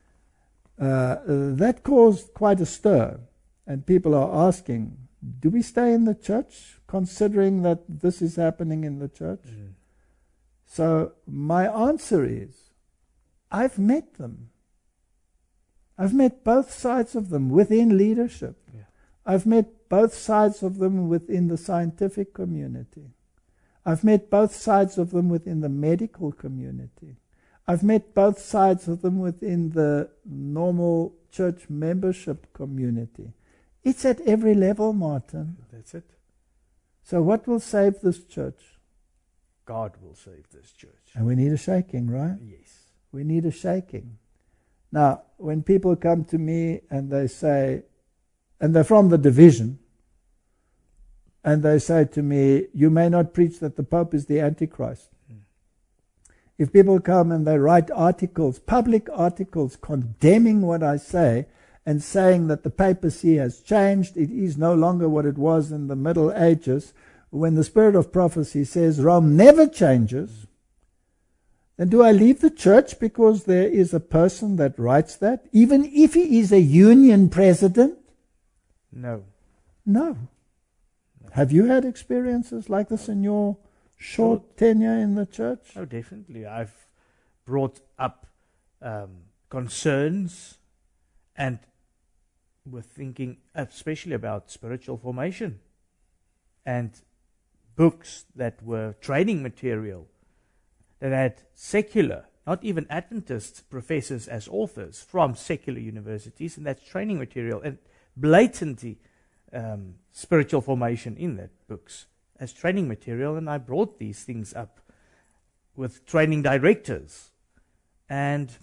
that caused quite a stir. And people are asking, do we stay in the church, considering that this is happening in the church? So my answer is, I've met them. I've met both sides of them within leadership. I've met both sides of them within the scientific community. I've met both sides of them within the medical community. I've met both sides of them within the normal church membership community. It's at every level, Martin. That's it. So what will save this church? God will save this church. And we need a shaking, right? Yes. We need a shaking. Now, when people come to me and they say, and they're from the division, and they say to me, you may not preach that the Pope is the Antichrist. If people come and they write articles, public articles, condemning what I say and saying that the papacy has changed, it is no longer what it was in the Middle Ages, when the spirit of prophecy says Rome never changes, then do I leave the church because there is a person that writes that, even if he is a union president? No. No. Have you had experiences like this in your short tenure in the church? Oh, definitely. I've brought up concerns, and we're thinking especially about spiritual formation, and books that were training material that had secular, not even Adventist professors as authors from secular universities, and that's training material, and blatantly spiritual formation in that books as training material. And I brought these things up with training directors, and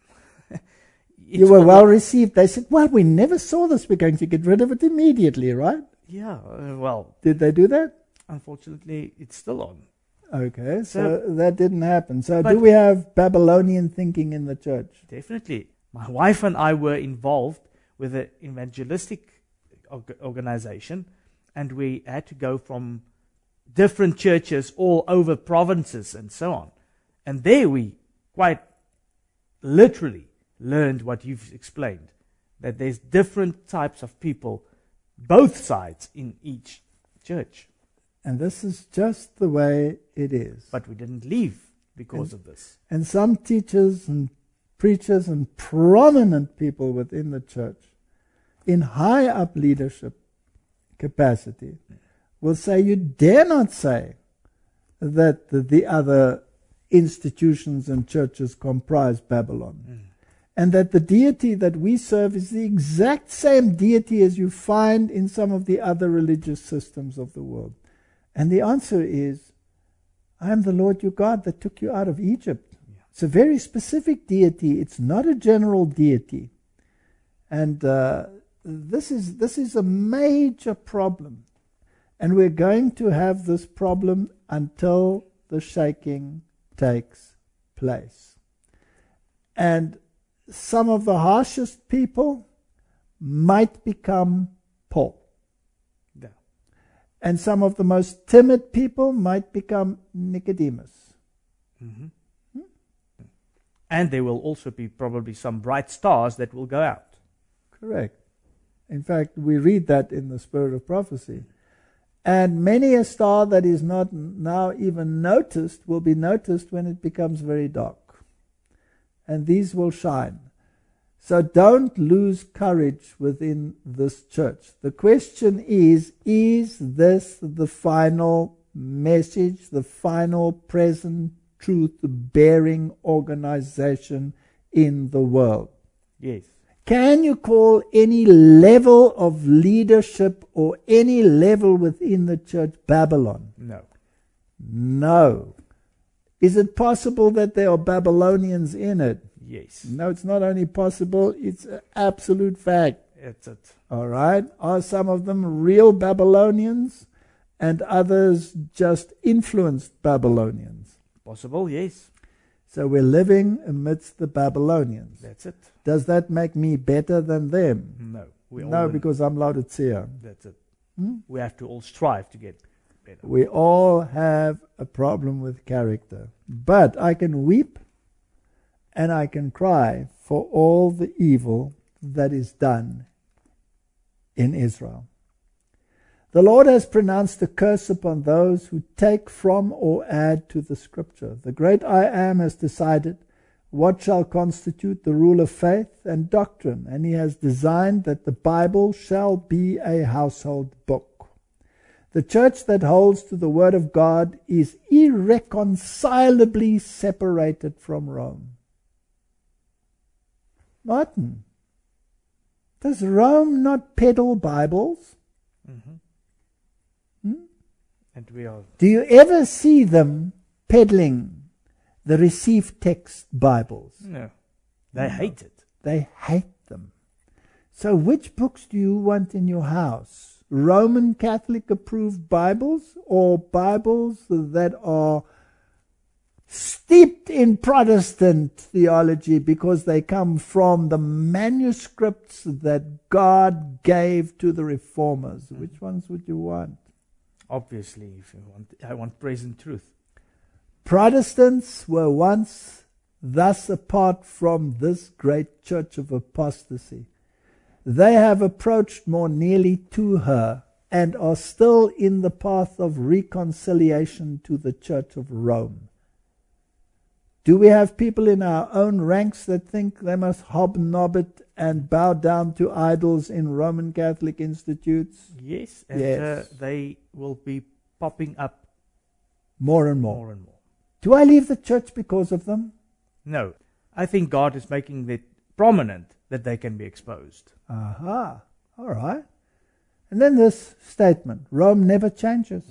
you were well received. They said, well, we never saw this, we're going to get rid of it immediately, right? Yeah, well, did they do that? Unfortunately, it's still on. Okay, so that didn't happen. So do we have Babylonian thinking in the church? Definitely. My wife and I were involved with an evangelistic organization, and we had to go from different churches all over provinces and so on. And there we quite literally learned what you've explained, that there's different types of people, both sides in each church. And this is just the way it is. But we didn't leave because of this. And some teachers and preachers and prominent people within the church, in high up leadership capacity, will say, you dare not say that the other institutions and churches comprise Babylon. And that the deity that we serve is the exact same deity as you find in some of the other religious systems of the world. And the answer is, I am the Lord your God that took you out of Egypt. Yeah. It's a very specific deity. It's not a general deity. And this is a major problem. And we're going to have this problem until the shaking takes place. And some of the harshest people might become Paul. Yeah. And some of the most timid people might become Nicodemus. Mm-hmm. And there will also be probably some bright stars that will go out. Correct. In fact, we read that in the spirit of prophecy. And many a star that is not now even noticed will be noticed when it becomes very dark. And these will shine. So don't lose courage within this church. The question is this the final message, the final present truth-bearing organization in the world? Yes. Can you call any level of leadership or any level within the church Babylon? No. No. Is it possible that there are Babylonians in it? Yes. No, it's not only possible, it's an absolute fact. It's it. All right? Are some of them real Babylonians and others just influenced Babylonians? Possible, yes. So we're living amidst the Babylonians. That's it. Does that make me better than them? No. No, because I'm Laodicea. That's it. We have to all strive to get better. We all have a problem with character. But I can weep and I can cry for all the evil that is done in Israel. The Lord has pronounced a curse upon those who take from or add to the Scripture. The great I Am has decided what shall constitute the rule of faith and doctrine, and He has designed that the Bible shall be a household book. The church that holds to the Word of God is irreconcilably separated from Rome. Martin, does Rome not peddle Bibles? Mm-hmm. And we are. Do you ever see them peddling the received text Bibles? No. They hate it. They hate them. So which books do you want in your house? Roman Catholic approved Bibles or Bibles that are steeped in Protestant theology because they come from the manuscripts that God gave to the reformers? Which ones would you want? Obviously, if you want, I want present truth. Protestants were once thus apart from this great church of apostasy. They have approached more nearly to her and are still in the path of reconciliation to the Church of Rome. Do we have people in our own ranks that think they must hobnob it and bow down to idols in Roman Catholic institutes? Yes, and Yes. They will be popping up More and more. more and more. Do I leave the church because of them? No, I think God is making it prominent that they can be exposed. Aha, all right. And then this statement, Rome never changes.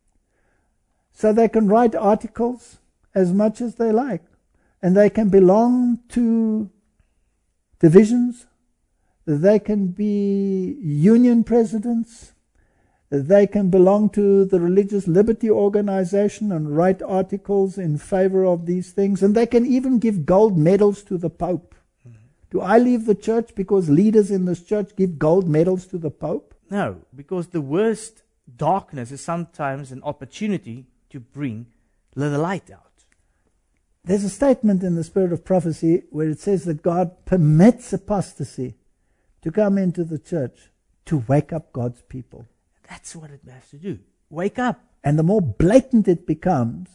So they can write articles as much as they like, and they can belong to divisions, they can be union presidents, they can belong to the Religious Liberty Organization and write articles in favor of these things, and they can even give gold medals to the Pope. Do I leave the church because leaders in this church give gold medals to the Pope? No, because the worst darkness is sometimes an opportunity to bring the light out. There's a statement in the Spirit of Prophecy where it says that God permits apostasy to come into the church to wake up God's people. That's what it has to do. Wake up. And the more blatant it becomes,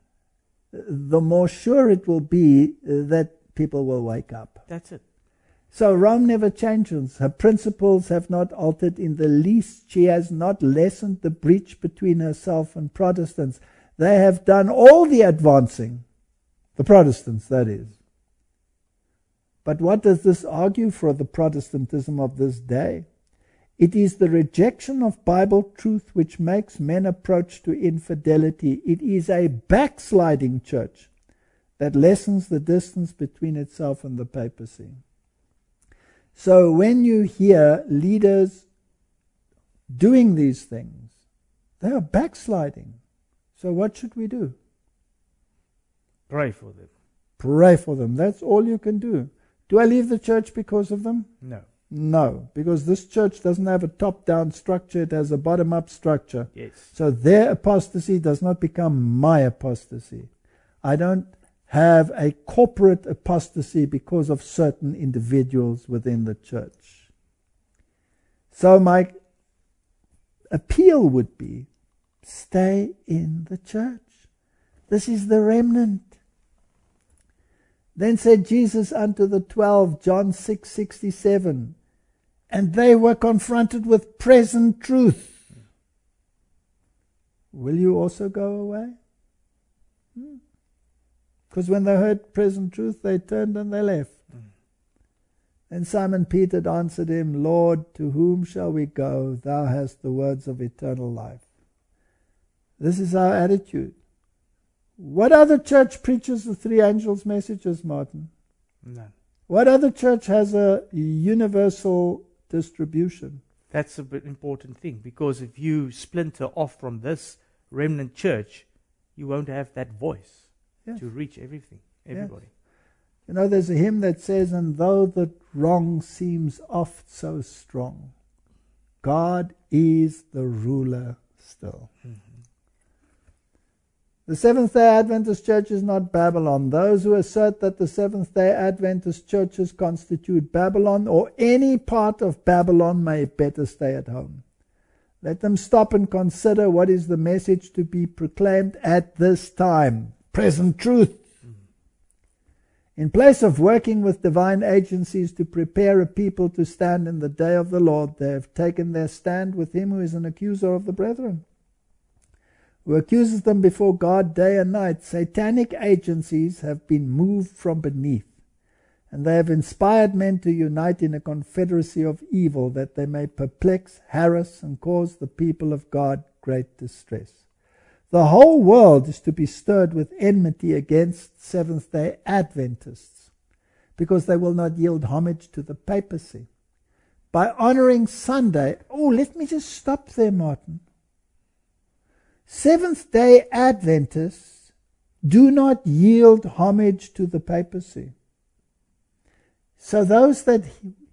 the more sure it will be that people will wake up. That's it. So Rome never changes. Her principles have not altered in the least. She has not lessened the breach between herself and Protestants. They have done all the advancing. The Protestants, that is. But what does this argue for the Protestantism of this day? It is the rejection of Bible truth which makes men approach to infidelity. It is a backsliding church that lessens the distance between itself and the papacy. So when you hear leaders doing these things, they are backsliding. So what should we do? Pray for them. Pray for them. That's all you can do. Do I leave the church because of them? No. No, because this church doesn't have a top-down structure. It has a bottom-up structure. Yes. So their apostasy does not become my apostasy. I don't have a corporate apostasy because of certain individuals within the church. So my appeal would be, stay in the church. This is the remnant. Then said Jesus unto the 12, John 6:67, and they were confronted with present truth. Will you also go away? Because when they heard present truth, they turned and they left. Then Simon Peter answered him, Lord, to whom shall we go? Thou hast the words of eternal life. This is our attitude. What other church preaches the three angels' messages, Martin? None. What other church has a universal distribution? That's a bit important thing, because if you splinter off from this remnant church, you won't have that voice to reach everybody. Yes. You know, there's a hymn that says, and though the wrong seems oft so strong, God is the ruler still. The Seventh-day Adventist Church is not Babylon. Those who assert that the Seventh-day Adventist churches constitute Babylon or any part of Babylon may better stay at home. Let them stop and consider what is the message to be proclaimed at this time. Present truth. In place of working with divine agencies to prepare a people to stand in the day of the Lord, they have taken their stand with him who is an accuser of the brethren, who accuses them before God day and night. Satanic agencies have been moved from beneath, and they have inspired men to unite in a confederacy of evil, that they may perplex, harass, and cause the people of God great distress. The whole world is to be stirred with enmity against Seventh-day Adventists, because they will not yield homage to the papacy. By honoring Sunday, let me just stop there, Martin. Seventh-day Adventists do not yield homage to the papacy. So those that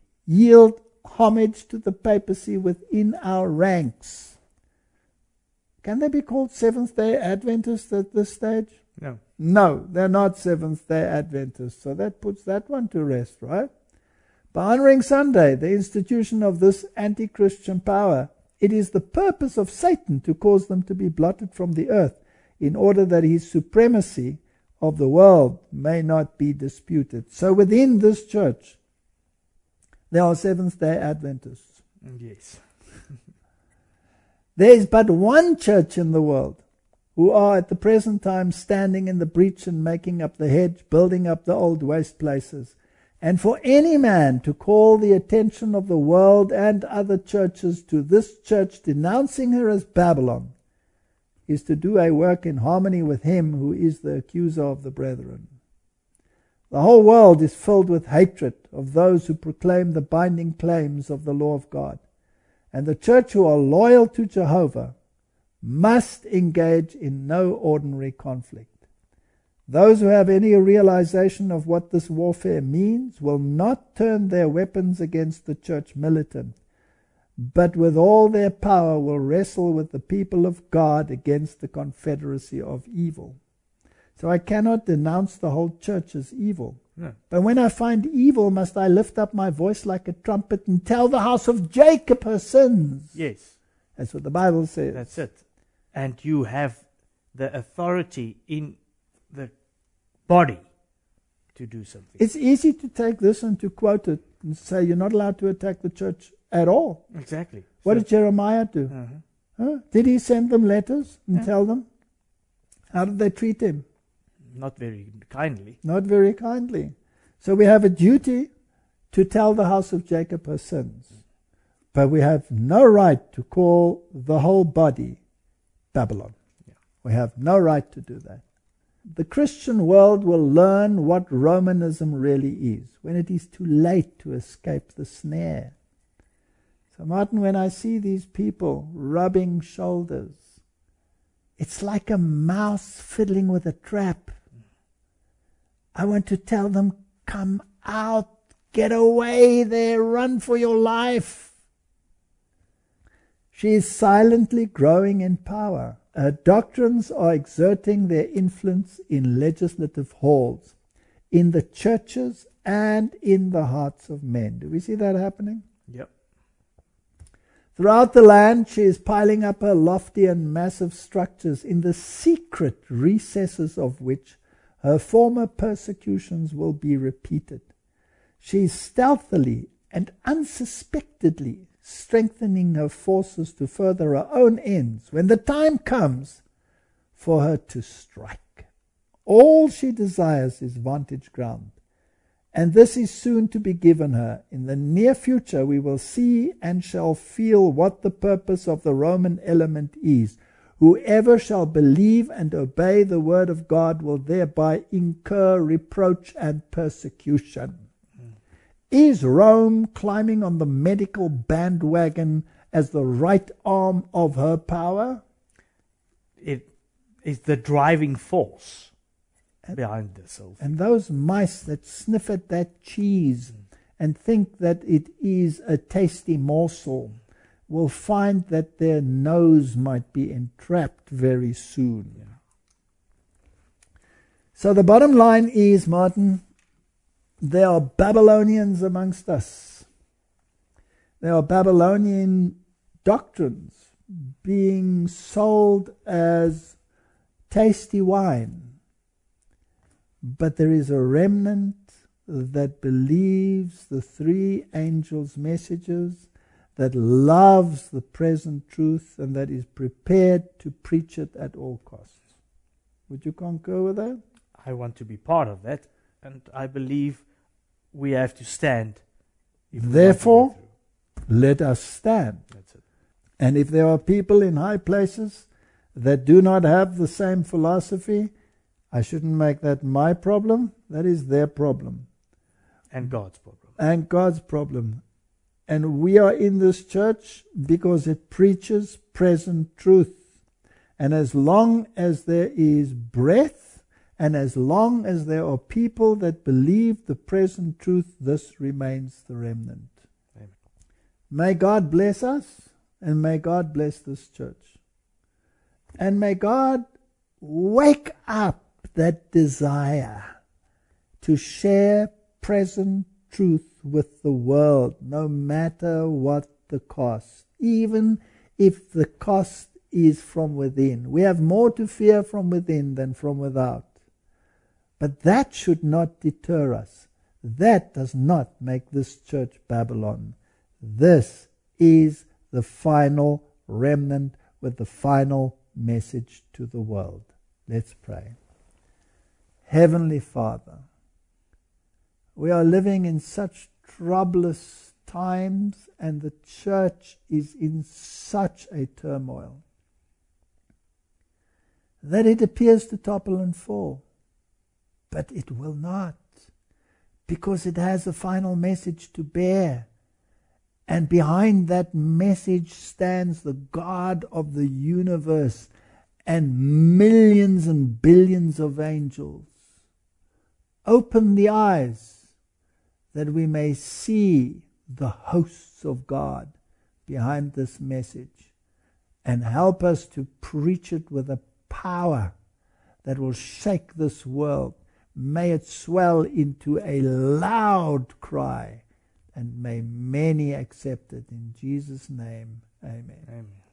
yield homage to the papacy within our ranks Can they be called Seventh-day Adventists at this stage? No. No, they're not Seventh-day Adventists. So that puts that one to rest, right? By honoring Sunday, the institution of this anti-Christian power, it is the purpose of Satan to cause them to be blotted from the earth, in order that his supremacy of the world may not be disputed. So within this church, there are Seventh-day Adventists. Yes. There is but one church in the world who are at the present time standing in the breach and making up the hedge, building up the old waste places. And for any man to call the attention of the world and other churches to this church, denouncing her as Babylon, is to do a work in harmony with him who is the accuser of the brethren. The whole world is filled with hatred of those who proclaim the binding claims of the law of God. And the church who are loyal to Jehovah must engage in no ordinary conflict. Those who have any realization of what this warfare means will not turn their weapons against the church militant, but with all their power will wrestle with the people of God against the confederacy of evil. So I cannot denounce the whole church as evil. No. But when I find evil, must I lift up my voice like a trumpet and tell the house of Jacob her sins? Yes. That's what the Bible says. That's it. And you have the authority in the body to do something. It's easy to take this and to quote it and say you're not allowed to attack the church at all. Exactly. What did Jeremiah do? Huh? Did he send them letters and tell them? How did they treat him? Not very kindly. Not very kindly. So we have a duty to tell the house of Jacob her sins. But we have no right to call the whole body Babylon. Yeah. We have no right to do that. The Christian world will learn what Romanism really is when it is too late to escape the snare. So Martin, when I see these people rubbing shoulders, it's like a mouse fiddling with a trap. I want to tell them, come out, get away there, run for your life. She is silently growing in power. Her doctrines are exerting their influence in legislative halls, in the churches, and in the hearts of men. Do we see that happening? Yep. Throughout the land, she is piling up her lofty and massive structures, in the secret recesses of which her former persecutions will be repeated. She is stealthily and unsuspectedly strengthening her forces to further her own ends when the time comes for her to strike. All she desires is vantage ground, and this is soon to be given her. In the near future we will see and shall feel what the purpose of the Roman element is. Whoever shall believe and obey the word of God will thereby incur reproach and persecution. Is Rome climbing on the medical bandwagon as the right arm of her power? It is the driving force behind this whole thing. And those mice that sniff at that cheese and think that it is a tasty morsel will find that their nose might be entrapped very soon. Yeah. So the bottom line is, Martin, there are Babylonians amongst us. There are Babylonian doctrines being sold as tasty wine. But there is a remnant that believes the three angels' messages, that loves the present truth, and that is prepared to preach it at all costs. Would you concur with that? I want to be part of that, and I believe we have to stand. Therefore, let us stand. That's it. And if there are people in high places that do not have the same philosophy, I shouldn't make that my problem. That is their problem. And God's problem. And God's problem. And we are in this church because it preaches present truth. And as long as there is breath, and as long as there are people that believe the present truth, this remains the remnant. Amen. May God bless us, and may God bless this church. And may God wake up that desire to share present truth with the world, no matter what the cost, even if the cost is from within. We have more to fear from within than from without. But that should not deter us. That does not make this church Babylon. This is the final remnant with the final message to the world. Let's pray. Heavenly Father, we are living in such troublous times, and the church is in such a turmoil that it appears to topple and fall. But it will not, because it has a final message to bear. And behind that message stands the God of the universe and millions and billions of angels. Open the eyes that we may see the hosts of God behind this message, and help us to preach it with a power that will shake this world. May it swell into a loud cry, and may many accept it. In Jesus' name, amen. Amen.